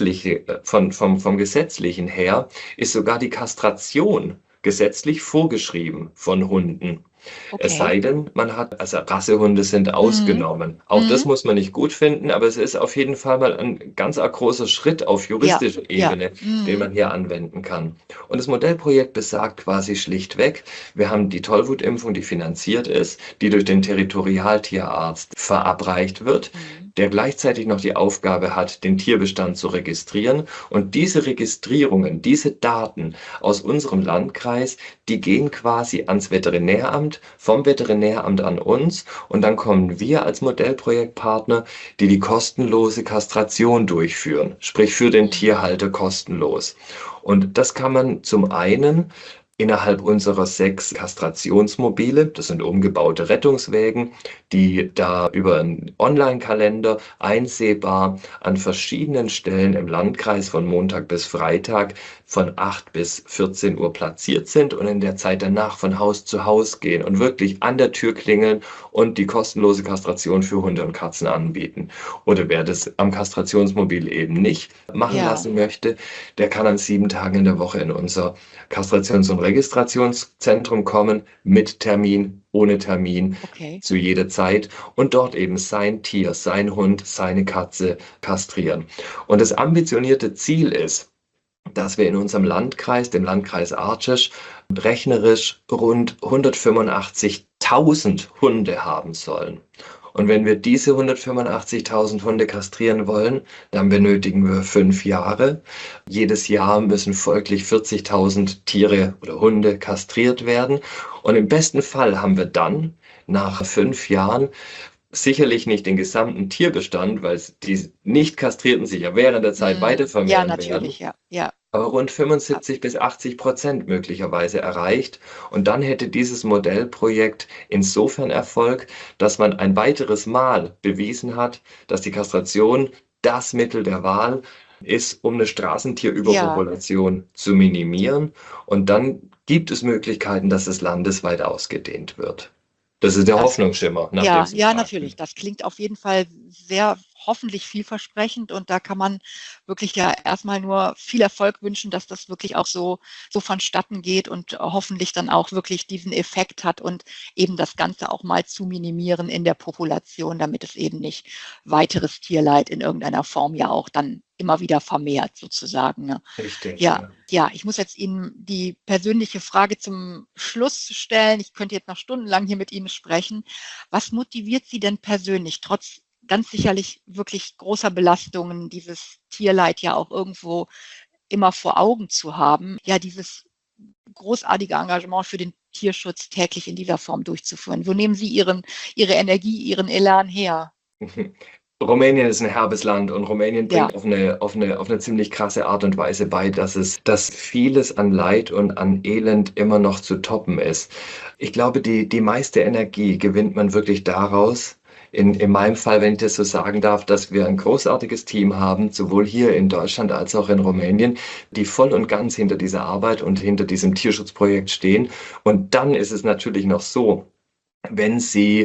Gesetzlichen her ist sogar die Kastration gesetzlich vorgeschrieben von Hunden. Es sei denn, also Rassehunde sind ausgenommen. Auch das muss man nicht gut finden, aber es ist auf jeden Fall mal ein ganz großer Schritt auf juristischer Ebene, den man hier anwenden kann. Und das Modellprojekt besagt quasi schlichtweg, wir haben die Tollwutimpfung, die finanziert ist, die durch den Territorialtierarzt verabreicht wird, der gleichzeitig noch die Aufgabe hat, den Tierbestand zu registrieren. Und diese Registrierungen, diese Daten aus unserem Landkreis, die gehen quasi ans Veterinäramt, vom Veterinäramt an uns und dann kommen wir als Modellprojektpartner, die kostenlose Kastration durchführen, sprich für den Tierhalter kostenlos. Und das kann man zum einen innerhalb unserer 6 Kastrationsmobile, das sind umgebaute Rettungswägen, die da über einen Online-Kalender einsehbar an verschiedenen Stellen im Landkreis von Montag bis Freitag von 8 bis 14 Uhr platziert sind und in der Zeit danach von Haus zu Haus gehen und wirklich an der Tür klingeln und die kostenlose Kastration für Hunde und Katzen anbieten. Oder wer das am Kastrationsmobil eben nicht machen lassen möchte, der kann an 7 Tagen in der Woche in unser Kastrations- und Registrationszentrum kommen, mit Termin, ohne Termin, zu jeder Zeit und dort eben sein Tier, sein Hund, seine Katze kastrieren. Und das ambitionierte Ziel ist, dass wir in unserem Landkreis, dem Landkreis Arces, rechnerisch rund 185.000 Hunde haben sollen. Und wenn wir diese 185.000 Hunde kastrieren wollen, dann benötigen wir 5 Jahre. Jedes Jahr müssen folglich 40.000 Tiere oder Hunde kastriert werden. Und im besten Fall haben wir dann nach 5 Jahren sicherlich nicht den gesamten Tierbestand, weil die nicht kastrierten sich ja während der Zeit weiter vermehren werden. Ja, natürlich, ja. Aber rund 75-80% möglicherweise erreicht. Und dann hätte dieses Modellprojekt insofern Erfolg, dass man ein weiteres Mal bewiesen hat, dass die Kastration das Mittel der Wahl ist, um eine Straßentierüberpopulation zu minimieren. Und dann gibt es Möglichkeiten, dass es landesweit ausgedehnt wird. Das ist der Hoffnungsschimmer. Ja, natürlich. Das klingt auf jeden Fall sehr hoffentlich vielversprechend und da kann man wirklich ja erstmal nur viel Erfolg wünschen, dass das wirklich auch so vonstatten geht und hoffentlich dann auch wirklich diesen Effekt hat und eben das Ganze auch mal zu minimieren in der Population, damit es eben nicht weiteres Tierleid in irgendeiner Form ja auch dann immer wieder vermehrt sozusagen. Ne? Richtig. Ja, ich muss jetzt Ihnen die persönliche Frage zum Schluss stellen. Ich könnte jetzt noch stundenlang hier mit Ihnen sprechen. Was motiviert Sie denn persönlich, trotz ganz sicherlich wirklich großer Belastungen, dieses Tierleid ja auch irgendwo immer vor Augen zu haben, ja, dieses großartige Engagement für den Tierschutz täglich in dieser Form durchzuführen? Wo nehmen Sie Ihre Energie, Ihren Elan her? Rumänien ist ein herbes Land und Rumänien Ja. bringt auf eine ziemlich krasse Art und Weise bei, dass vieles an Leid und an Elend immer noch zu toppen ist. Ich glaube, die meiste Energie gewinnt man wirklich daraus, in meinem Fall, wenn ich das so sagen darf, dass wir ein großartiges Team haben, sowohl hier in Deutschland als auch in Rumänien, die voll und ganz hinter dieser Arbeit und hinter diesem Tierschutzprojekt stehen. Und dann ist es natürlich noch so, wenn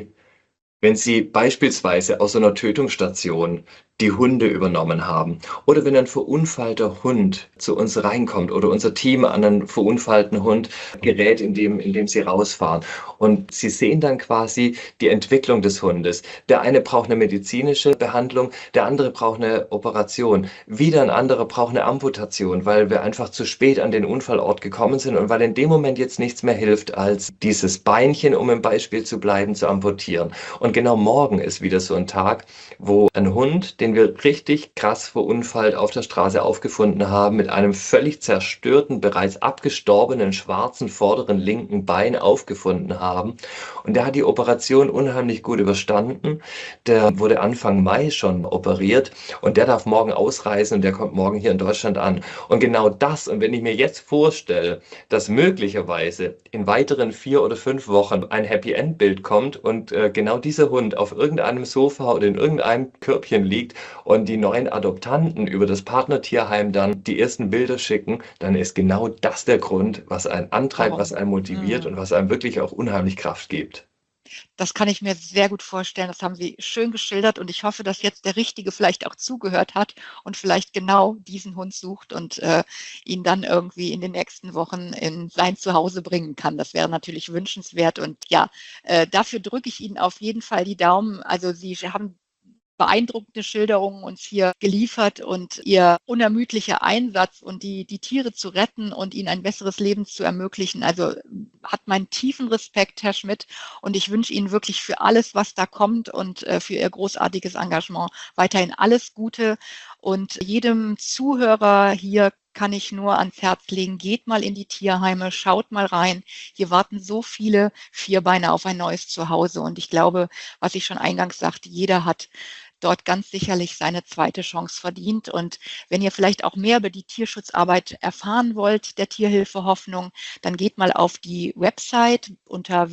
Sie beispielsweise aus so einer Tötungsstation die Hunde übernommen haben oder wenn ein verunfallter Hund zu uns reinkommt oder unser Team an einen verunfallten Hund gerät, indem sie rausfahren und Sie sehen dann quasi die Entwicklung des Hundes. Der eine braucht eine medizinische Behandlung, der andere braucht eine Operation, wieder ein anderer braucht eine Amputation, weil wir einfach zu spät an den Unfallort gekommen sind und weil in dem Moment jetzt nichts mehr hilft, als dieses Beinchen, um im Beispiel zu bleiben, zu amputieren. Und genau morgen ist wieder so ein Tag, wo ein Hund, den wir richtig krass verunfallt auf der Straße aufgefunden haben, mit einem völlig zerstörten, bereits abgestorbenen schwarzen vorderen linken Bein aufgefunden haben. Und der hat die Operation unheimlich gut überstanden. Der wurde Anfang Mai schon operiert und der darf morgen ausreisen und der kommt morgen hier in Deutschland an. Und genau das, und wenn ich mir jetzt vorstelle, dass möglicherweise in weiteren 4 oder 5 Wochen ein Happy End Bild kommt und genau dieser Hund auf irgendeinem Sofa oder in irgendeinem Körbchen liegt und die neuen Adoptanten über das Partnertierheim dann die ersten Bilder schicken, dann ist genau das der Grund, was einen antreibt, Warum? was einen motiviert und was einem wirklich auch unheimlich Kraft gibt. Das kann ich mir sehr gut vorstellen. Das haben Sie schön geschildert und ich hoffe, dass jetzt der Richtige vielleicht auch zugehört hat und vielleicht genau diesen Hund sucht und ihn dann irgendwie in den nächsten Wochen in sein Zuhause bringen kann. Das wäre natürlich wünschenswert und ja, dafür drücke ich Ihnen auf jeden Fall die Daumen. Also Sie haben beeindruckende Schilderungen uns hier geliefert und Ihr unermüdlicher Einsatz und die Tiere zu retten und ihnen ein besseres Leben zu ermöglichen. Also hat meinen tiefen Respekt, Herr Schmidt, und ich wünsche Ihnen wirklich für alles, was da kommt und für Ihr großartiges Engagement weiterhin alles Gute. Und jedem Zuhörer hier kann ich nur ans Herz legen, geht mal in die Tierheime, schaut mal rein. Hier warten so viele Vierbeiner auf ein neues Zuhause. Und ich glaube, was ich schon eingangs sagte, jeder hat dort ganz sicherlich seine zweite Chance verdient. Und wenn ihr vielleicht auch mehr über die Tierschutzarbeit erfahren wollt, der Tierhilfe Hoffnung, dann geht mal auf die Website unter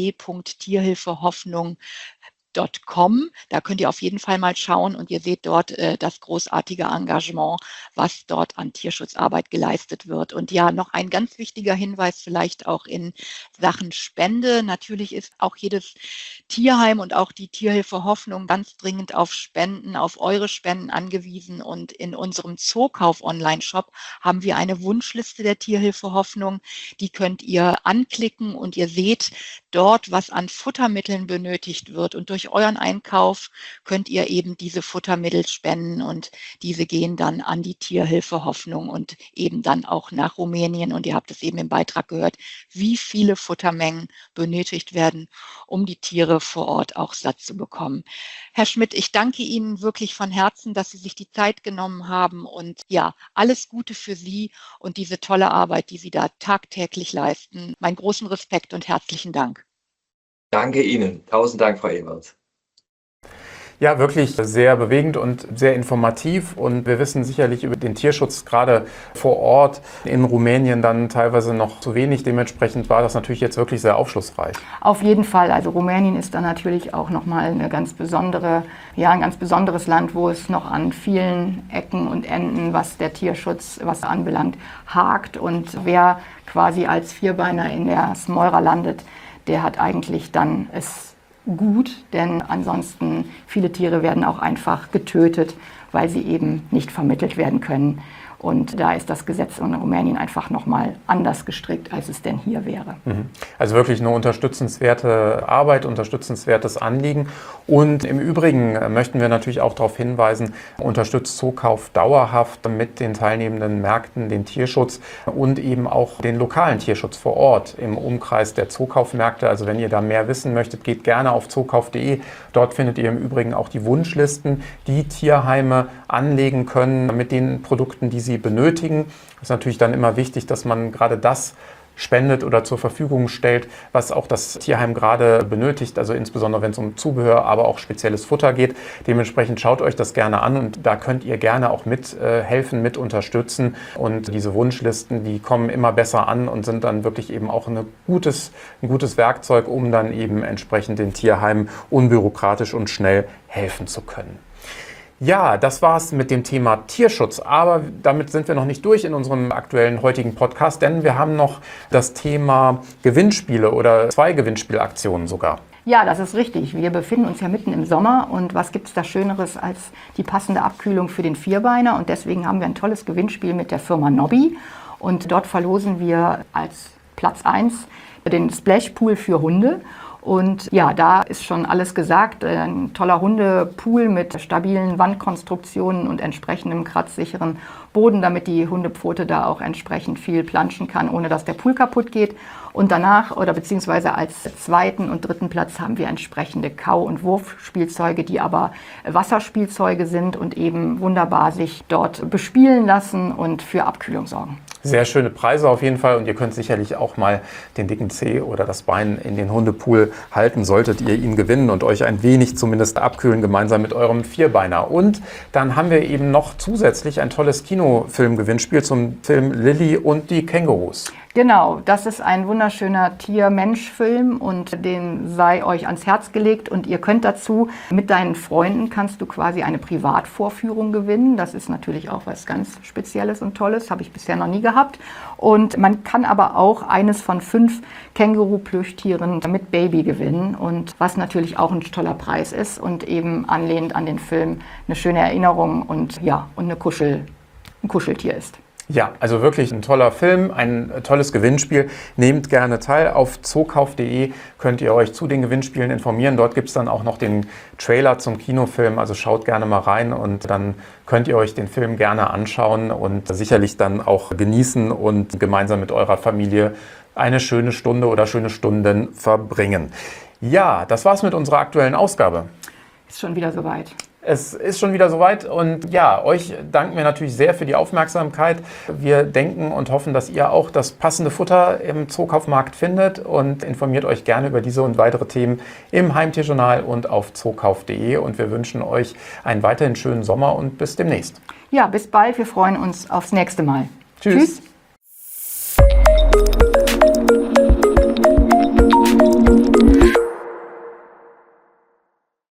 www.tierhilfehoffnung.com. Da könnt ihr auf jeden Fall mal schauen und ihr seht dort das großartige Engagement, was dort an Tierschutzarbeit geleistet wird. Und ja, noch ein ganz wichtiger Hinweis vielleicht auch in Sachen Spende. Natürlich ist auch jedes Tierheim und auch die Tierhilfe Hoffnung ganz dringend auf Spenden, auf eure Spenden angewiesen. Und in unserem Zookauf-Online-Shop haben wir eine Wunschliste der Tierhilfe Hoffnung. Die könnt ihr anklicken und ihr seht dort, was an Futtermitteln benötigt wird. Und durch euren Einkauf könnt ihr eben diese Futtermittel spenden und diese gehen dann an die Tierhilfe Hoffnung und eben dann auch nach Rumänien. Und ihr habt es eben im Beitrag gehört, wie viele Futtermengen benötigt werden, um die Tiere vor Ort auch satt zu bekommen. Herr Schmidt, ich danke Ihnen wirklich von Herzen, dass Sie sich die Zeit genommen haben und ja, alles Gute für Sie und diese tolle Arbeit, die Sie da tagtäglich leisten. Meinen großen Respekt und herzlichen Dank. Danke Ihnen. Tausend Dank, Frau Eberts. Ja, wirklich sehr bewegend und sehr informativ und wir wissen sicherlich über den Tierschutz gerade vor Ort in Rumänien dann teilweise noch zu wenig. Dementsprechend war das natürlich jetzt wirklich sehr aufschlussreich. Auf jeden Fall. Also Rumänien ist dann natürlich auch nochmal ein ganz besonderes Land, wo es noch an vielen Ecken und Enden, was der Tierschutz, was anbelangt, hakt. Und wer quasi als Vierbeiner in der Smolra landet, der hat eigentlich dann es gut, denn ansonsten viele Tiere werden auch einfach getötet, weil sie eben nicht vermittelt werden können. Und da ist das Gesetz in Rumänien einfach nochmal anders gestrickt, als es denn hier wäre. Also wirklich eine unterstützenswerte Arbeit, unterstützenswertes Anliegen. Und im Übrigen möchten wir natürlich auch darauf hinweisen, unterstützt Zookauf dauerhaft mit den teilnehmenden Märkten den Tierschutz und eben auch den lokalen Tierschutz vor Ort im Umkreis der Zookaufmärkte. Also wenn ihr da mehr wissen möchtet, geht gerne auf zookauf.de. Dort findet ihr im Übrigen auch die Wunschlisten, die Tierheime anlegen können mit den Produkten, die sie benötigen. Es ist natürlich dann immer wichtig, dass man gerade das spendet oder zur Verfügung stellt, was auch das Tierheim gerade benötigt, also insbesondere wenn es um Zubehör, aber auch spezielles Futter geht. Dementsprechend schaut euch das gerne an und da könnt ihr gerne auch mit helfen, mit unterstützen. Und diese Wunschlisten, die kommen immer besser an und sind dann wirklich eben auch ein gutes Werkzeug, um dann eben entsprechend den Tierheimen unbürokratisch und schnell helfen zu können. Ja, das war's mit dem Thema Tierschutz, aber damit sind wir noch nicht durch in unserem aktuellen heutigen Podcast, denn wir haben noch das Thema Gewinnspiele oder 2 Gewinnspielaktionen sogar. Ja, das ist richtig. Wir befinden uns ja mitten im Sommer und was gibt es da Schöneres als die passende Abkühlung für den Vierbeiner? Und deswegen haben wir ein tolles Gewinnspiel mit der Firma Nobby und dort verlosen wir als Platz 1 den Splashpool für Hunde. Und ja, da ist schon alles gesagt. Ein toller Hundepool mit stabilen Wandkonstruktionen und entsprechendem kratzsicheren Boden, damit die Hundepfote da auch entsprechend viel planschen kann, ohne dass der Pool kaputt geht. Und danach oder beziehungsweise als 2. und 3. Platz haben wir entsprechende Kau- und Wurfspielzeuge, die aber Wasserspielzeuge sind und eben wunderbar sich dort bespielen lassen und für Abkühlung sorgen. Sehr schöne Preise auf jeden Fall und ihr könnt sicherlich auch mal den dicken Zeh oder das Bein in den Hundepool halten, solltet ihr ihn gewinnen und euch ein wenig zumindest abkühlen, gemeinsam mit eurem Vierbeiner. Und dann haben wir eben noch zusätzlich ein tolles Kinofilmgewinnspiel zum Film Lilly und die Kängurus. Genau, das ist ein wunderschöner Tier-Mensch-Film und den sei euch ans Herz gelegt und ihr könnt dazu mit deinen Freunden kannst du quasi eine Privatvorführung gewinnen. Das ist natürlich auch was ganz Spezielles und Tolles, habe ich bisher noch nie gehabt. Und man kann aber auch eines von 5 Känguru-Plüschtieren mit Baby gewinnen und was natürlich auch ein toller Preis ist und eben anlehnend an den Film eine schöne Erinnerung und ja, und ein Kuscheltier ist. Ja, also wirklich ein toller Film, ein tolles Gewinnspiel. Nehmt gerne teil. Auf zookauf.de könnt ihr euch zu den Gewinnspielen informieren. Dort gibt es dann auch noch den Trailer zum Kinofilm. Also schaut gerne mal rein und dann könnt ihr euch den Film gerne anschauen und sicherlich dann auch genießen und gemeinsam mit eurer Familie eine schöne Stunde oder schöne Stunden verbringen. Ja, das war's mit unserer aktuellen Ausgabe. Ist schon wieder soweit. Es ist schon wieder soweit und ja, euch danken wir natürlich sehr für die Aufmerksamkeit. Wir denken und hoffen, dass ihr auch das passende Futter im Zookaufmarkt findet und informiert euch gerne über diese und weitere Themen im Heimtierjournal und auf zookauf.de und wir wünschen euch einen weiterhin schönen Sommer und bis demnächst. Ja, bis bald. Wir freuen uns aufs nächste Mal. Tschüss.